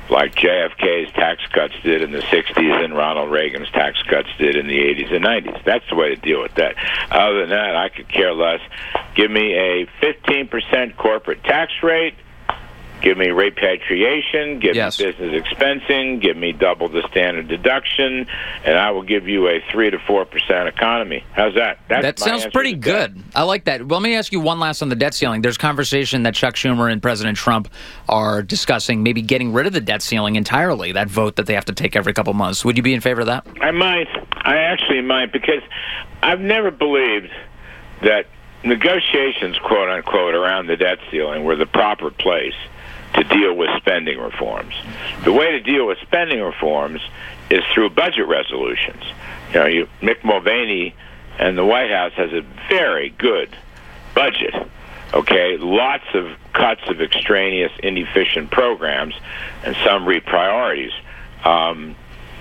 like J F K's tax cuts did in the sixties and Ronald Reagan's tax cuts did in the eighties and nineties. That's the way to deal with that. Other than that, I could care less. Give me a fifteen percent corporate tax rate. Give me repatriation, give yes. me business expensing, give me double the standard deduction, and I will give you a three to four percent economy. How's that? That's that sounds pretty good. I like that. Well, let me ask you one last on the debt ceiling. There's conversation that Chuck Schumer and President Trump are discussing maybe getting rid of the debt ceiling entirely, that vote that they have to take every couple months. Would you be in favor of that? I might. I actually might, because I've never believed that negotiations, quote unquote, around the debt ceiling were the proper place to deal with spending reforms. The way to deal with spending reforms is through budget resolutions. You know, you, Mick Mulvaney and the White House has a very good budget. Okay, lots of cuts of extraneous, inefficient programs, and some repriorities. Um,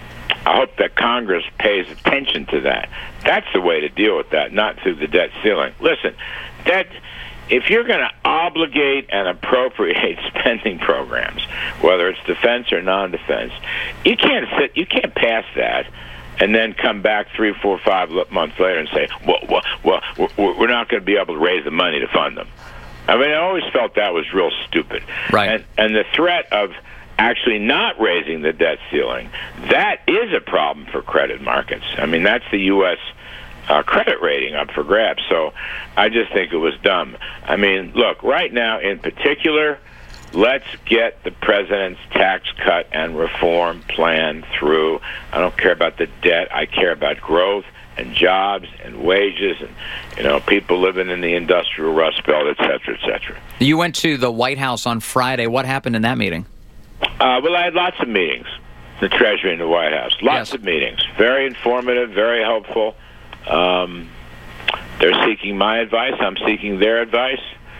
I hope that Congress pays attention to that. That's the way to deal with that, not through the debt ceiling. Listen, that. If you're going to obligate and appropriate spending programs, whether it's defense or non-defense, you can't sit, you can't pass that and then come back three, four, five months later and say, well, well, well we're not going to be able to raise the money to fund them. I mean, I always felt that was real stupid. Right. And, and the threat of actually not raising the debt ceiling, that is a problem for credit markets. I mean, that's the U S Uh, credit rating up for grabs. So I just think it was dumb. I mean, look, right now in particular, let's get the president's tax cut and reform plan through. I don't care about the debt. I care about growth and jobs and wages and, you know, people living in the industrial rust belt, et cetera, et cetera. You went to the White House on Friday. What happened in that meeting? Uh, well, I had lots of meetings, the Treasury and the White House. Lots yes. of meetings. Very informative, very helpful. Um, they're seeking my advice. I'm seeking their advice.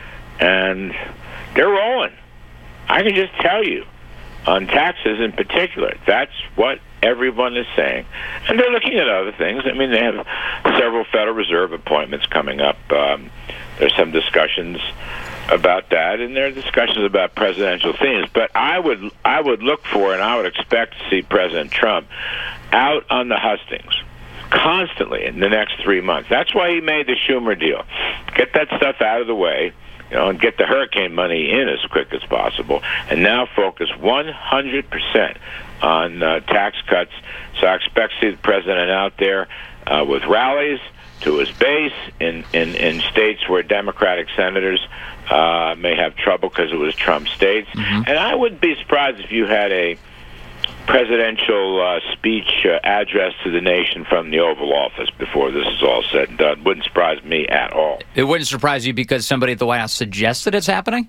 And they're rolling. I can just tell you, on taxes in particular, that's what everyone is saying. And they're looking at other things. I mean, they have several Federal Reserve appointments coming up. Um, there's some discussions about that, and there are discussions about presidential themes. But I would, I would look for, and I would expect to see President Trump out on the hustings constantly in the next three months. That's why he made the Schumer deal. Get that stuff out of the way, you know, and get the hurricane money in as quick as possible, and now focus one hundred percent on uh, tax cuts. So I expect to see the president out there uh, with rallies to his base in, in, in states where Democratic senators uh, may have trouble because it was Trump states. Mm-hmm. And I wouldn't be surprised if you had a presidential uh, speech uh, address to the nation from the Oval Office before this is all said and done. Wouldn't surprise me at all. It wouldn't surprise you because somebody at the White House suggested it's happening?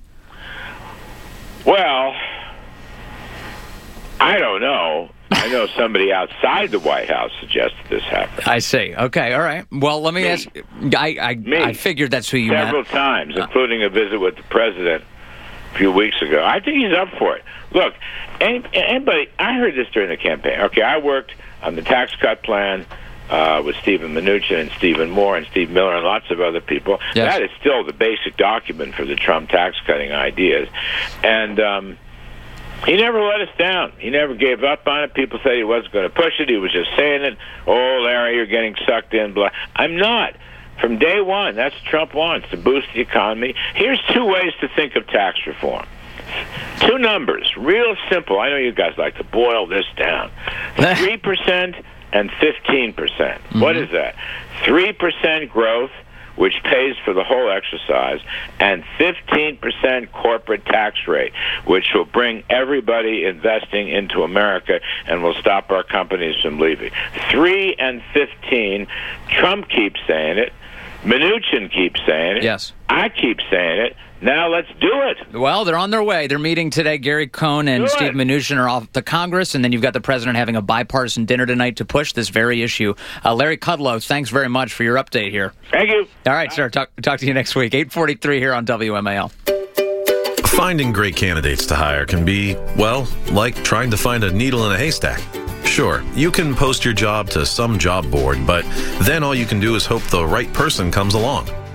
Well, I don't know. I know somebody outside the White House suggested this happen. I see. Okay, all right. Well, let me, me. ask. I I, me. I figured that's who you Several met. times, including a visit with the president a few weeks ago. I think he's up for it. Look, any, anybody, I heard this during the campaign. Okay, I worked on the tax cut plan uh, with Stephen Mnuchin and Stephen Moore and Steve Miller and lots of other people. Yes. That is still the basic document for the Trump tax cutting ideas. And um, he never let us down. He never gave up on it. People said he wasn't going to push it. He was just saying it. Oh, Larry, you're getting sucked in. Blah. I'm not. From day one, that's what Trump wants, to boost the economy. Here's two ways to think of tax reform. Two numbers, real simple. I know you guys like to boil this down. three percent and fifteen percent. Mm-hmm. What is that? three percent growth, which pays for the whole exercise, and fifteen percent corporate tax rate, which will bring everybody investing into America and will stop our companies from leaving. three and fifteen, Trump keeps saying it. Mnuchin keeps saying it. Yes. I keep saying it. Now let's do it. Well, they're on their way. They're meeting today. Gary Cohn and do Steve it. Mnuchin are off to Congress, and then you've got the president having a bipartisan dinner tonight to push this very issue. Uh, Larry Kudlow, thanks very much for your update here. Thank you. All right, sir. Talk, talk to you next week. eight forty-three here on W M A L. Finding great candidates to hire can be, well, like trying to find a needle in a haystack. Sure, you can post your job to some job board, but then all you can do is hope the right person comes along.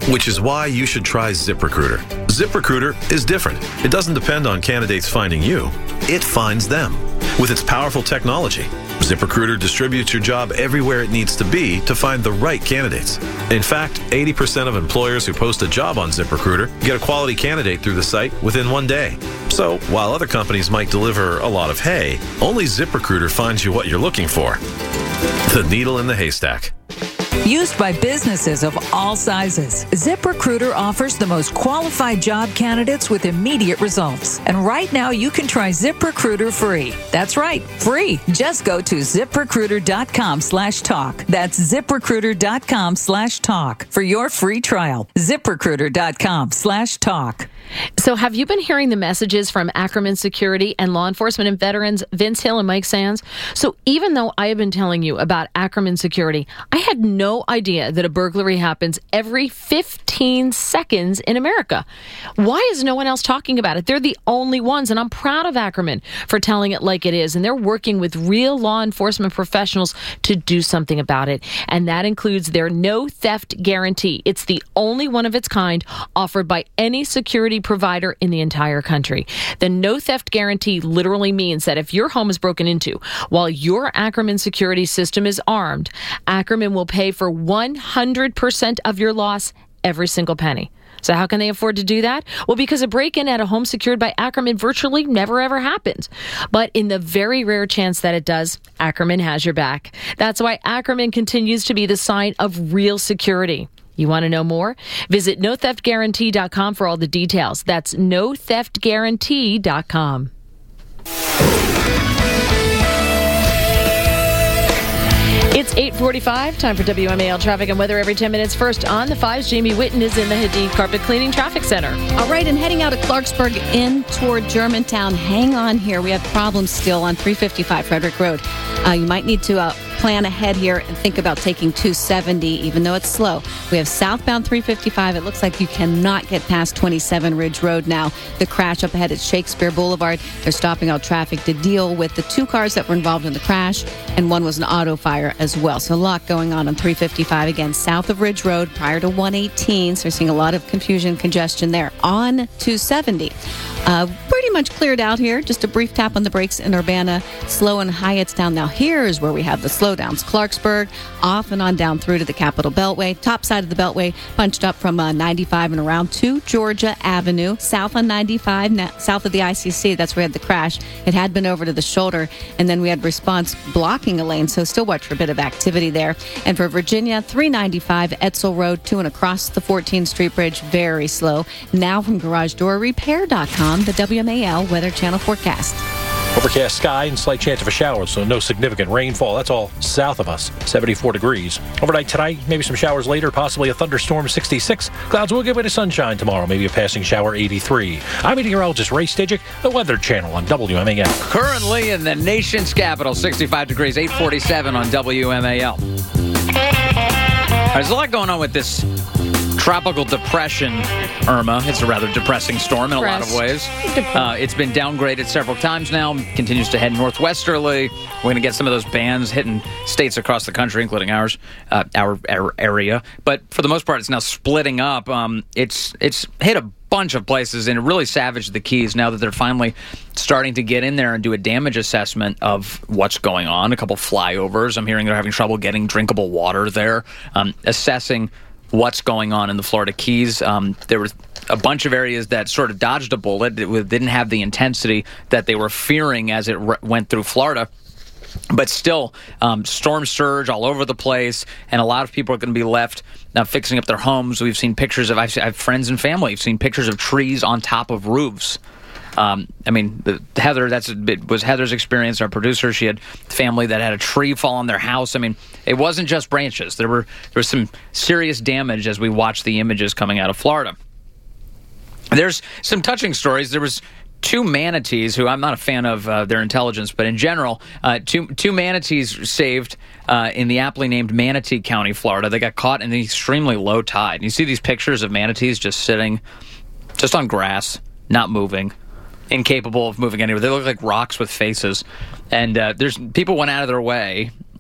which is why you should try ZipRecruiter. ZipRecruiter is different. It doesn't depend on candidates finding you. It finds them. With its powerful technology, ZipRecruiter distributes your job everywhere it needs to be to find the right candidates. In fact, eighty percent of employers who post a job on ZipRecruiter get a quality candidate through the site within one day. So, while other companies might deliver a lot of hay, only ZipRecruiter finds you what you're looking for. The needle in the haystack. Used by businesses of all sizes, ZipRecruiter offers the most qualified job candidates with immediate results. And right now, you can try ZipRecruiter free. That's right, free. Just go to ZipRecruiter.com slash talk. That's ZipRecruiter.com slash talk for your free trial. ZipRecruiter.com slash talk. So have you been hearing the messages from Ackerman Security and law enforcement and veterans Vince Hill and Mike Sands? So even though I have been telling you about Ackerman Security, I had no idea that a burglary happens every fifteen seconds in America. Why is no one else talking about it? They're the only ones, and I'm proud of Ackerman for telling it like it is, and they're working with real law enforcement professionals to do something about it, and that includes their no theft guarantee. It's the only one of its kind offered by any security provider in the entire country. The no theft guarantee literally means that if your home is broken into while your Ackerman security system is armed, Ackerman will pay for one hundred percent of your loss, every single penny. So how can they afford to do that? Well, because a break-in at a home secured by Ackerman virtually never ever happens. But in the very rare chance that it does, Ackerman has your back. That's why Ackerman continues to be the sign of real security. You want to know more? Visit no theft guarantee dot com for all the details. That's no theft guarantee dot com. It's eight forty-five, time for W M A L traffic and weather every ten minutes. First on the fives, Jamie Whitten is in the Hadid Carpet Cleaning Traffic Center. All right, and heading out of Clarksburg in toward Germantown. Hang on here. We have problems still on three fifty-five Frederick Road. Uh, you might need to uh, plan ahead here and think about taking two seventy, even though it's slow. We have southbound three fifty-five. It looks like you cannot get past twenty-seven Ridge Road now. The crash up ahead at Shakespeare Boulevard. They're stopping out traffic to deal with the two cars that were involved in the crash, and one was an auto fire as well. So a lot going on on three fifty-five, again, south of Ridge Road prior to one eighteen. So we're seeing a lot of confusion, congestion there. On two seventy, uh, pretty much cleared out here. Just a brief tap on the brakes in Urbana. Slow in Hyattstown. Now here's where we have the slowdowns. Clarksburg, off and on down through to the Capitol Beltway. Top side of the Beltway, punched up from uh, ninety-five and around to Georgia Avenue. South on ninety-five, na- south of the I C C. That's where we had the crash. It had been over to the shoulder, and then we had response blocking a lane. So still watch for a bit of activity there. And for Virginia, three ninety-five Etzel Road to and across the fourteenth Street Bridge, very slow. Now from Garage Door Repair dot com, the W M A L Weather Channel forecast. Overcast sky and slight chance of a shower, so no significant rainfall. That's all south of us, seventy-four degrees. Overnight tonight, maybe some showers later, possibly a thunderstorm, sixty-six. Clouds will give way to sunshine tomorrow, maybe a passing shower, eighty-three. I'm meteorologist Ray Stajic, the Weather Channel on W M A L. Currently in the nation's capital, sixty-five degrees, eight forty-seven on W M A L. There's a lot going on with this tropical depression, Irma. It's a rather depressing storm in a lot of ways. Uh, it's been downgraded several times now, continues to head northwesterly. We're going to get some of those bands hitting states across the country, including ours, uh, our, our area. But for the most part, it's now splitting up. Um, it's it's hit a bunch of places, and it really savaged the Keys now that they're finally starting to get in there and do a damage assessment of what's going on. A couple flyovers. I'm hearing they're having trouble getting drinkable water there, um, assessing what's going on in the Florida Keys. Um, there were a bunch of areas that sort of dodged a bullet. It didn't have the intensity that they were fearing as it re- went through Florida. But still, um, storm surge all over the place, and a lot of people are going to be left now fixing up their homes. We've seen pictures of, I've, I have friends and family, I've seen pictures of trees on top of roofs. Um, I mean, the, Heather, that's it was Heather's experience, our producer. She had family that had a tree fall on their house. I mean, it wasn't just branches. There were there was some serious damage as we watched the images coming out of Florida. There's some touching stories. There was two manatees, who I'm not a fan of uh, their intelligence, but in general, uh, two two manatees saved uh, in the aptly named Manatee County, Florida. They got caught in the extremely low tide. And you see these pictures of manatees just sitting just on grass, not moving, incapable of moving anywhere. They look like rocks with faces. And uh, there's people went out of their way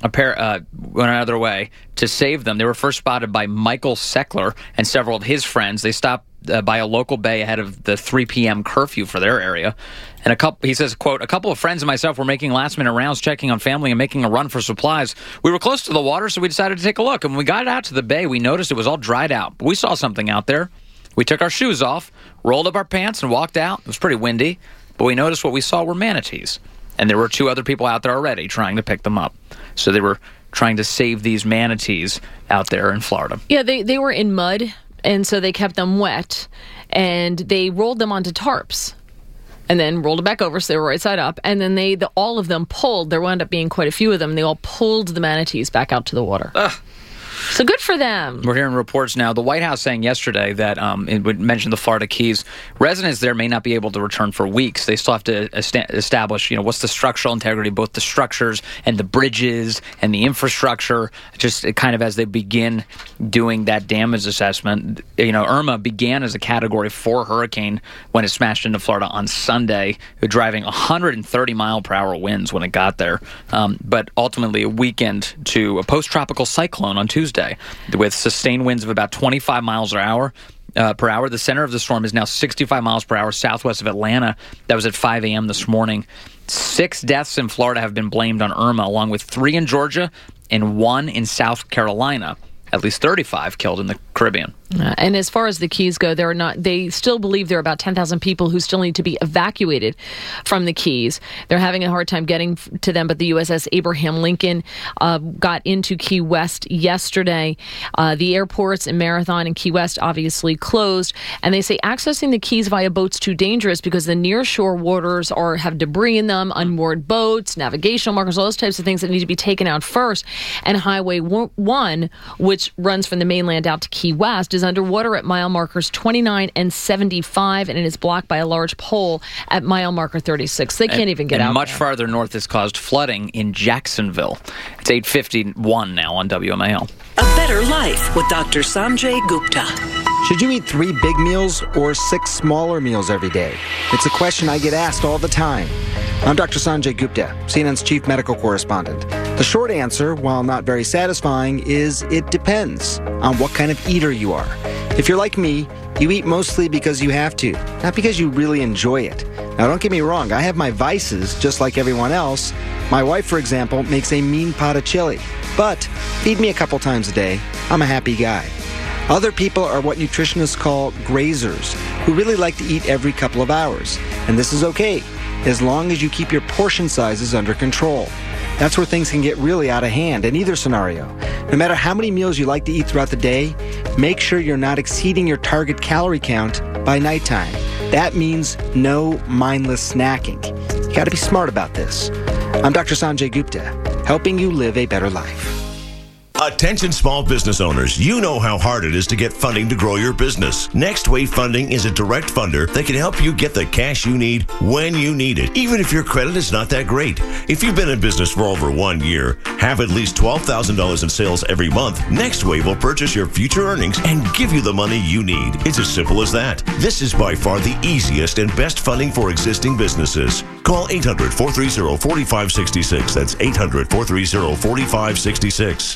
a pair uh, went another way to save them. They were first spotted by Michael Seckler and several of his friends. They stopped uh, by a local bay ahead of the three p.m. curfew for their area. And a couple, he says, quote, a couple of friends and myself were making last-minute rounds, checking on family and making a run for supplies. We were close to the water, so we decided to take a look. And when we got out to the bay, we noticed it was all dried out. But we saw something out there. We took our shoes off, rolled up our pants, and walked out. It was pretty windy, but we noticed what we saw were manatees. And there were two other people out there already trying to pick them up. So they were trying to save these manatees out there in Florida. Yeah, they, they were in mud, and so they kept them wet, and they rolled them onto tarps. And then rolled it back over so they were right side up. And then they, the, all of them pulled. There wound up being quite a few of them. They all pulled the manatees back out to the water. Ugh. So good for them. We're hearing reports now. The White House saying yesterday that um, it would mention the Florida Keys. Residents there may not be able to return for weeks. They still have to est- establish, you know, what's the structural integrity, both the structures and the bridges and the infrastructure, just kind of as they begin doing that damage assessment. You know, Irma began as a Category four hurricane when it smashed into Florida on Sunday, driving one hundred thirty mile per hour winds when it got there. Um, but ultimately, a weekend to a post-tropical cyclone on Tuesday. Tuesday, with sustained winds of about twenty-five miles per hour. Uh, per hour. The center of the storm is now sixty-five miles per hour southwest of Atlanta. That was at five a.m. this morning. Six deaths in Florida have been blamed on Irma, along with three in Georgia and one in South Carolina. At least thirty-five killed in the Caribbean. Uh, and as far as the Keys go, there are not. They still believe there are about ten thousand people who still need to be evacuated from the Keys. They're having a hard time getting to them, but the U S S Abraham Lincoln uh, got into Key West yesterday. Uh, the airports in Marathon and Key West obviously closed, and they say accessing the Keys via boats too dangerous because the nearshore waters are have debris in them, unmoored boats, navigational markers, all those types of things that need to be taken out first. And Highway one, which runs from the mainland out to Key West, is underwater at mile markers twenty-nine and seventy-five, and it is blocked by a large pole at mile marker thirty-six. They can't and, even get and out much there. farther north has caused flooding in Jacksonville. It's eight fifty-one now on W M A L. A Better Life with Doctor Sanjay Gupta. Should you eat three big meals or six smaller meals every day? It's a question I get asked all the time. I'm Doctor Sanjay Gupta, C N N's chief medical correspondent. The short answer, while not very satisfying, is it depends on what kind of eater you are. If you're like me, you eat mostly because you have to, not because you really enjoy it. Now, don't get me wrong, I have my vices just like everyone else. My wife, for example, makes a mean pot of chili. But feed me a couple times a day, I'm a happy guy. Other people are what nutritionists call grazers, who really like to eat every couple of hours. And this is okay, as long as you keep your portion sizes under control. That's where things can get really out of hand in either scenario. No matter how many meals you like to eat throughout the day, make sure you're not exceeding your target calorie count by nighttime. That means no mindless snacking. You got to be smart about this. I'm Doctor Sanjay Gupta, helping you live a better life. Attention small business owners, you know how hard it is to get funding to grow your business. Next Wave Funding is a direct funder that can help you get the cash you need when you need it, even if your credit is not that great. If you've been in business for over one year, have at least twelve thousand dollars in sales every month, Next Wave will purchase your future earnings and give you the money you need. It's as simple as that. This is by far the easiest and best funding for existing businesses. Call eight hundred, four three zero, four five six six. That's eight hundred, four three zero, four five six six.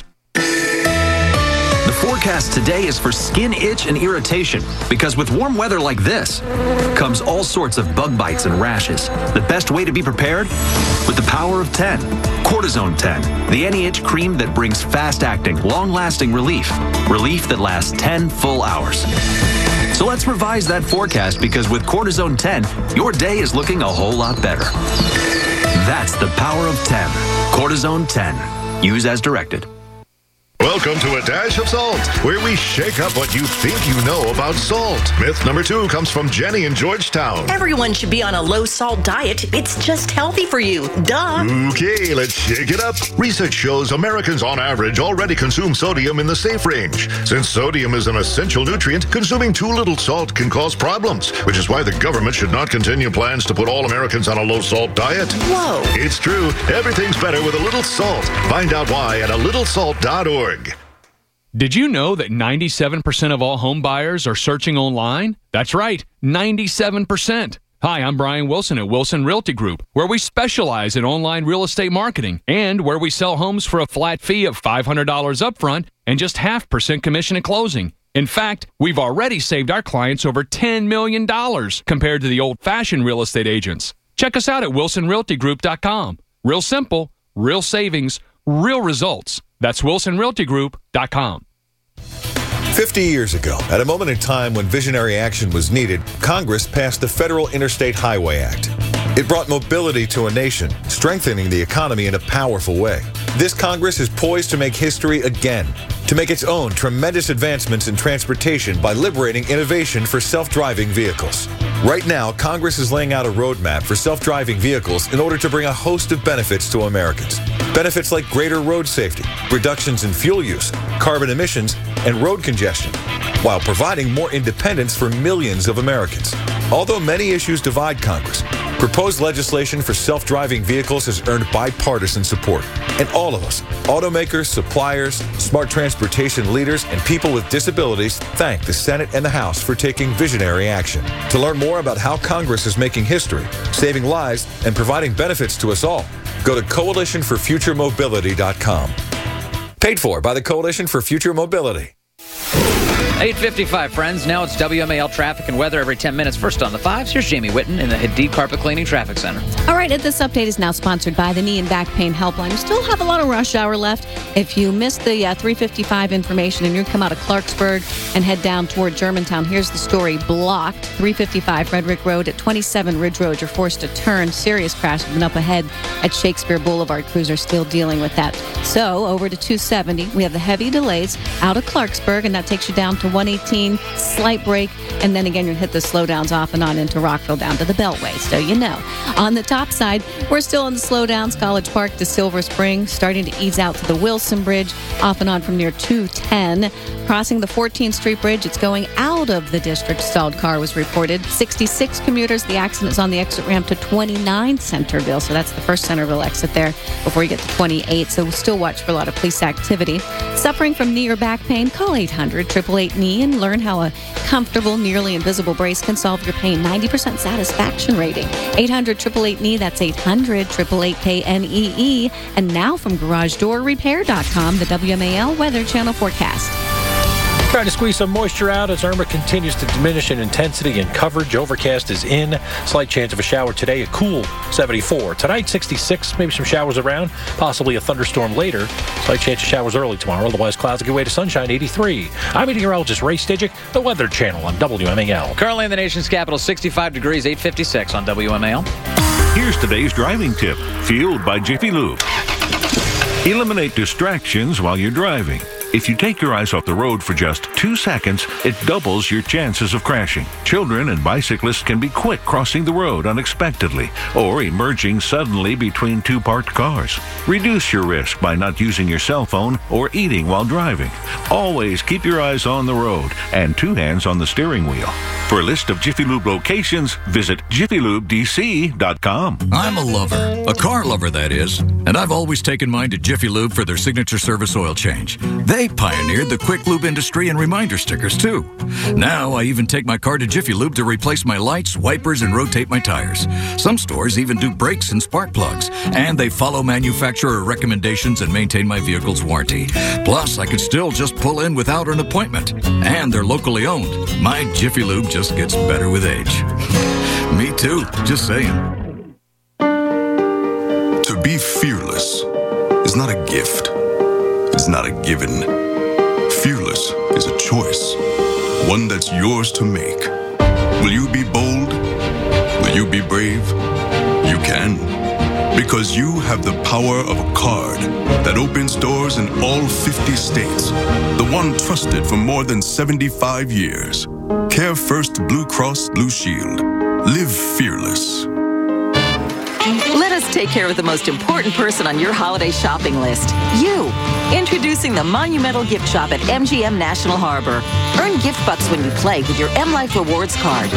The forecast today is for skin itch and irritation because with warm weather like this comes all sorts of bug bites and rashes. The best way to be prepared? With the power of ten. Cortisone ten, the anti-itch cream that brings fast-acting, long-lasting relief. Relief that lasts ten full hours. So let's revise that forecast because with Cortisone ten, your day is looking a whole lot better. That's the power of ten. Cortisone ten. Use as directed. Welcome to A Dash of Salt, where we shake up what you think you know about salt. Myth number two comes from Jenny in Georgetown. Everyone should be on a low-salt diet. It's just healthy for you. Duh. Okay, let's shake it up. Research shows Americans on average already consume sodium in the safe range. Since sodium is an essential nutrient, consuming too little salt can cause problems, which is why the government should not continue plans to put all Americans on a low-salt diet. Whoa. It's true. Everything's better with a little salt. Find out why at a little salt dot org. Did you know that ninety-seven percent of all home buyers are searching online? That's right, ninety-seven percent. Hi, I'm Brian Wilson at Wilson Realty Group, where we specialize in online real estate marketing and where we sell homes for a flat fee of five hundred dollars upfront and just half percent commission at closing. In fact, we've already saved our clients over ten million dollars compared to the old-fashioned real estate agents. Check us out at wilson realty group dot com. Real simple, real savings, real results. That's wilson realty group dot com. fifty years ago, at a moment in time when visionary action was needed, Congress passed the Federal Interstate Highway Act. It brought mobility to a nation, strengthening the economy in a powerful way. This Congress is poised to make history again, to make its own tremendous advancements in transportation by liberating innovation for self-driving vehicles. Right now, Congress is laying out a roadmap for self-driving vehicles in order to bring a host of benefits to Americans. Benefits like greater road safety, reductions in fuel use, carbon emissions, and road congestion, while providing more independence for millions of Americans. Although many issues divide Congress, proposed legislation for self-driving vehicles has earned bipartisan support. And all of us, automakers, suppliers, smart transportation leaders, and people with disabilities, thank the Senate and the House for taking visionary action. To learn more about how Congress is making history, saving lives, and providing benefits to us all, go to coalition for future mobility dot com. Paid for by the Coalition for Future Mobility. eight fifty-five, friends. Now it's W M A L traffic and weather every ten minutes. First on the fives, here's Jamie Whitten in the Hadid Carpet Cleaning Traffic Center. All right, this update is now sponsored by the Knee and Back Pain Helpline. We still have a lot of rush hour left. If you missed the uh, three fifty-five information and you come out of Clarksburg and head down toward Germantown, here's the story. Blocked, three fifty-five Frederick Road at twenty-seven Ridge Road. You're forced to turn. Serious crash has been up ahead at Shakespeare Boulevard. Crews are still dealing with that. So over to two seventy, we have the heavy delays out of Clarksburg, and that takes you down to one eighteen. Slight break, and then again you hit the slowdowns off and on into Rockville down to the Beltway, so you know. On the top side, we're still on the slowdowns. College Park to Silver Spring, starting to ease out to the Wilson Bridge, off and on from near two ten. Crossing the fourteenth Street Bridge, it's going out of the district. Stalled car was reported. sixty-six commuters. The accident is on the exit ramp to twenty-nine Centerville, so that's the first Centerville exit there before you get to twenty-eight. So we'll still watch for a lot of police activity. Suffering from knee or back pain, call eight hundred, eight eight eight, knee and learn how a comfortable, nearly invisible brace can solve your pain. ninety percent satisfaction rating. eight hundred, eight eight eight, knee. That's eight hundred, eight eight eight, K N E E. And now from garage door repair dot com, the W M A L Weather Channel forecast. Trying to squeeze some moisture out as Irma continues to diminish in intensity and coverage. Overcast is in. Slight chance of a shower today. A cool seventy-four. Tonight, sixty-six. Maybe some showers around. Possibly a thunderstorm later. Slight chance of showers early tomorrow. Otherwise, clouds will give way to sunshine. eighty-three. I'm meteorologist Ray Stidgick, the Weather Channel on W M A L. Currently in the nation's capital, sixty-five degrees, eight fifty-six on W M A L. Here's today's driving tip, fueled by Jiffy Lube. Eliminate distractions while you're driving. If you take your eyes off the road for just two seconds, it doubles your chances of crashing. Children and bicyclists can be quick crossing the road unexpectedly or emerging suddenly between two parked cars. Reduce your risk by not using your cell phone or eating while driving. Always keep your eyes on the road and two hands on the steering wheel. For a list of Jiffy Lube locations, visit jiffy lube d c dot com. I'm a lover, a car lover that is, and I've always taken mine to Jiffy Lube for their signature service oil change. They pioneered the quick lube industry and reminder stickers too. Now I even take my car to Jiffy Lube to replace my lights, wipers, and rotate my tires. Some stores even do brakes and spark plugs, and they follow manufacturer recommendations and maintain my vehicle's warranty. Plus, I can still just pull in without an appointment, and they're locally owned. My Jiffy Lube just gets better with age. Me too, just saying. To be fearless is not a gift. It's not a given. Fearless is a choice, one that's yours to make. Will you be bold? Will you be brave? You can, because you have the power of a card that opens doors in all fifty states, the one trusted for more than seventy-five years. Care First Blue Cross Blue Shield. Live fearless. Let us take care of the most important person on your holiday shopping list, you. Introducing the Monumental Gift Shop at M G M National Harbor. Earn gift bucks when you play with your M Life Rewards card.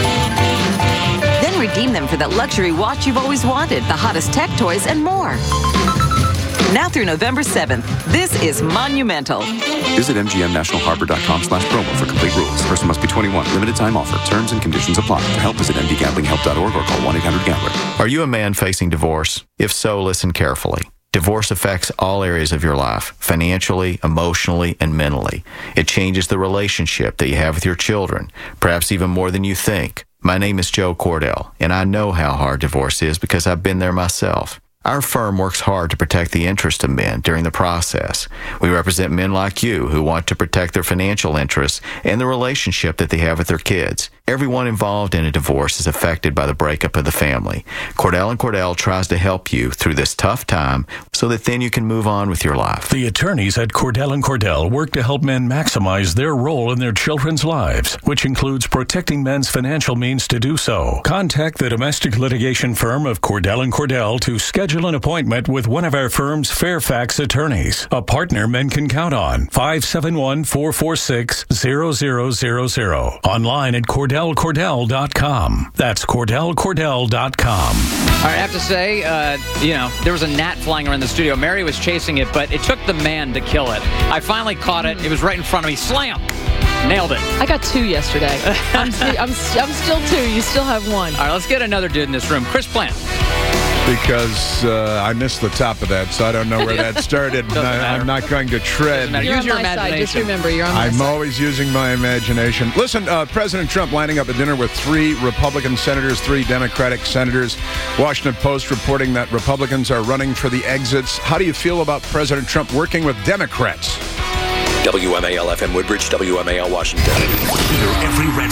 Then redeem them for that luxury watch you've always wanted, the hottest tech toys, and more. Now through November seventh, this is monumental. Visit m g m national harbor dot com slash promo for complete rules. Person must be twenty-one. Limited time offer. Terms and conditions apply. For help, visit m d gambling help dot org or call one eight hundred gambler. Are you a man facing divorce? If so, listen carefully. Divorce affects all areas of your life, financially, emotionally, and mentally. It changes the relationship that you have with your children, perhaps even more than you think. My name is Joe Cordell, and I know how hard divorce is because I've been there myself. Our firm works hard to protect the interests of men during the process. We represent men like you who want to protect their financial interests and the relationship that they have with their kids. Everyone involved in a divorce is affected by the breakup of the family. Cordell and Cordell tries to help you through this tough time so that then you can move on with your life. The attorneys at Cordell and Cordell work to help men maximize their role in their children's lives, which includes protecting men's financial means to do so. Contact the domestic litigation firm of Cordell and Cordell to schedule an appointment with one of our firm's Fairfax attorneys, a partner men can count on. five seven one, four four six, zero zero zero zero. Online at cordell cordell dot com. That's cordell cordell dot com. All right, I have to say, uh, you know, there was a gnat flying around the studio. Mary was chasing it, but it took the man to kill it. I finally caught it. It was right in front of me. Slam! Nailed it. I got two yesterday. I'm, I'm, I'm still two. You still have one. All right, let's get another dude in this room. Chris Plant. Because uh, I missed the top of that, so I don't know where that started. and I, I'm not going to tread. You're Use on your my imagination. side. Just remember, you're on my I'm side. always using my imagination. Listen, uh, President Trump lining up a dinner with three Republican senators, three Democratic senators. Washington Post reporting that Republicans are running for the exits. How do you feel about President Trump working with Democrats? W M A L F M Woodbridge, W M A L Washington. Every red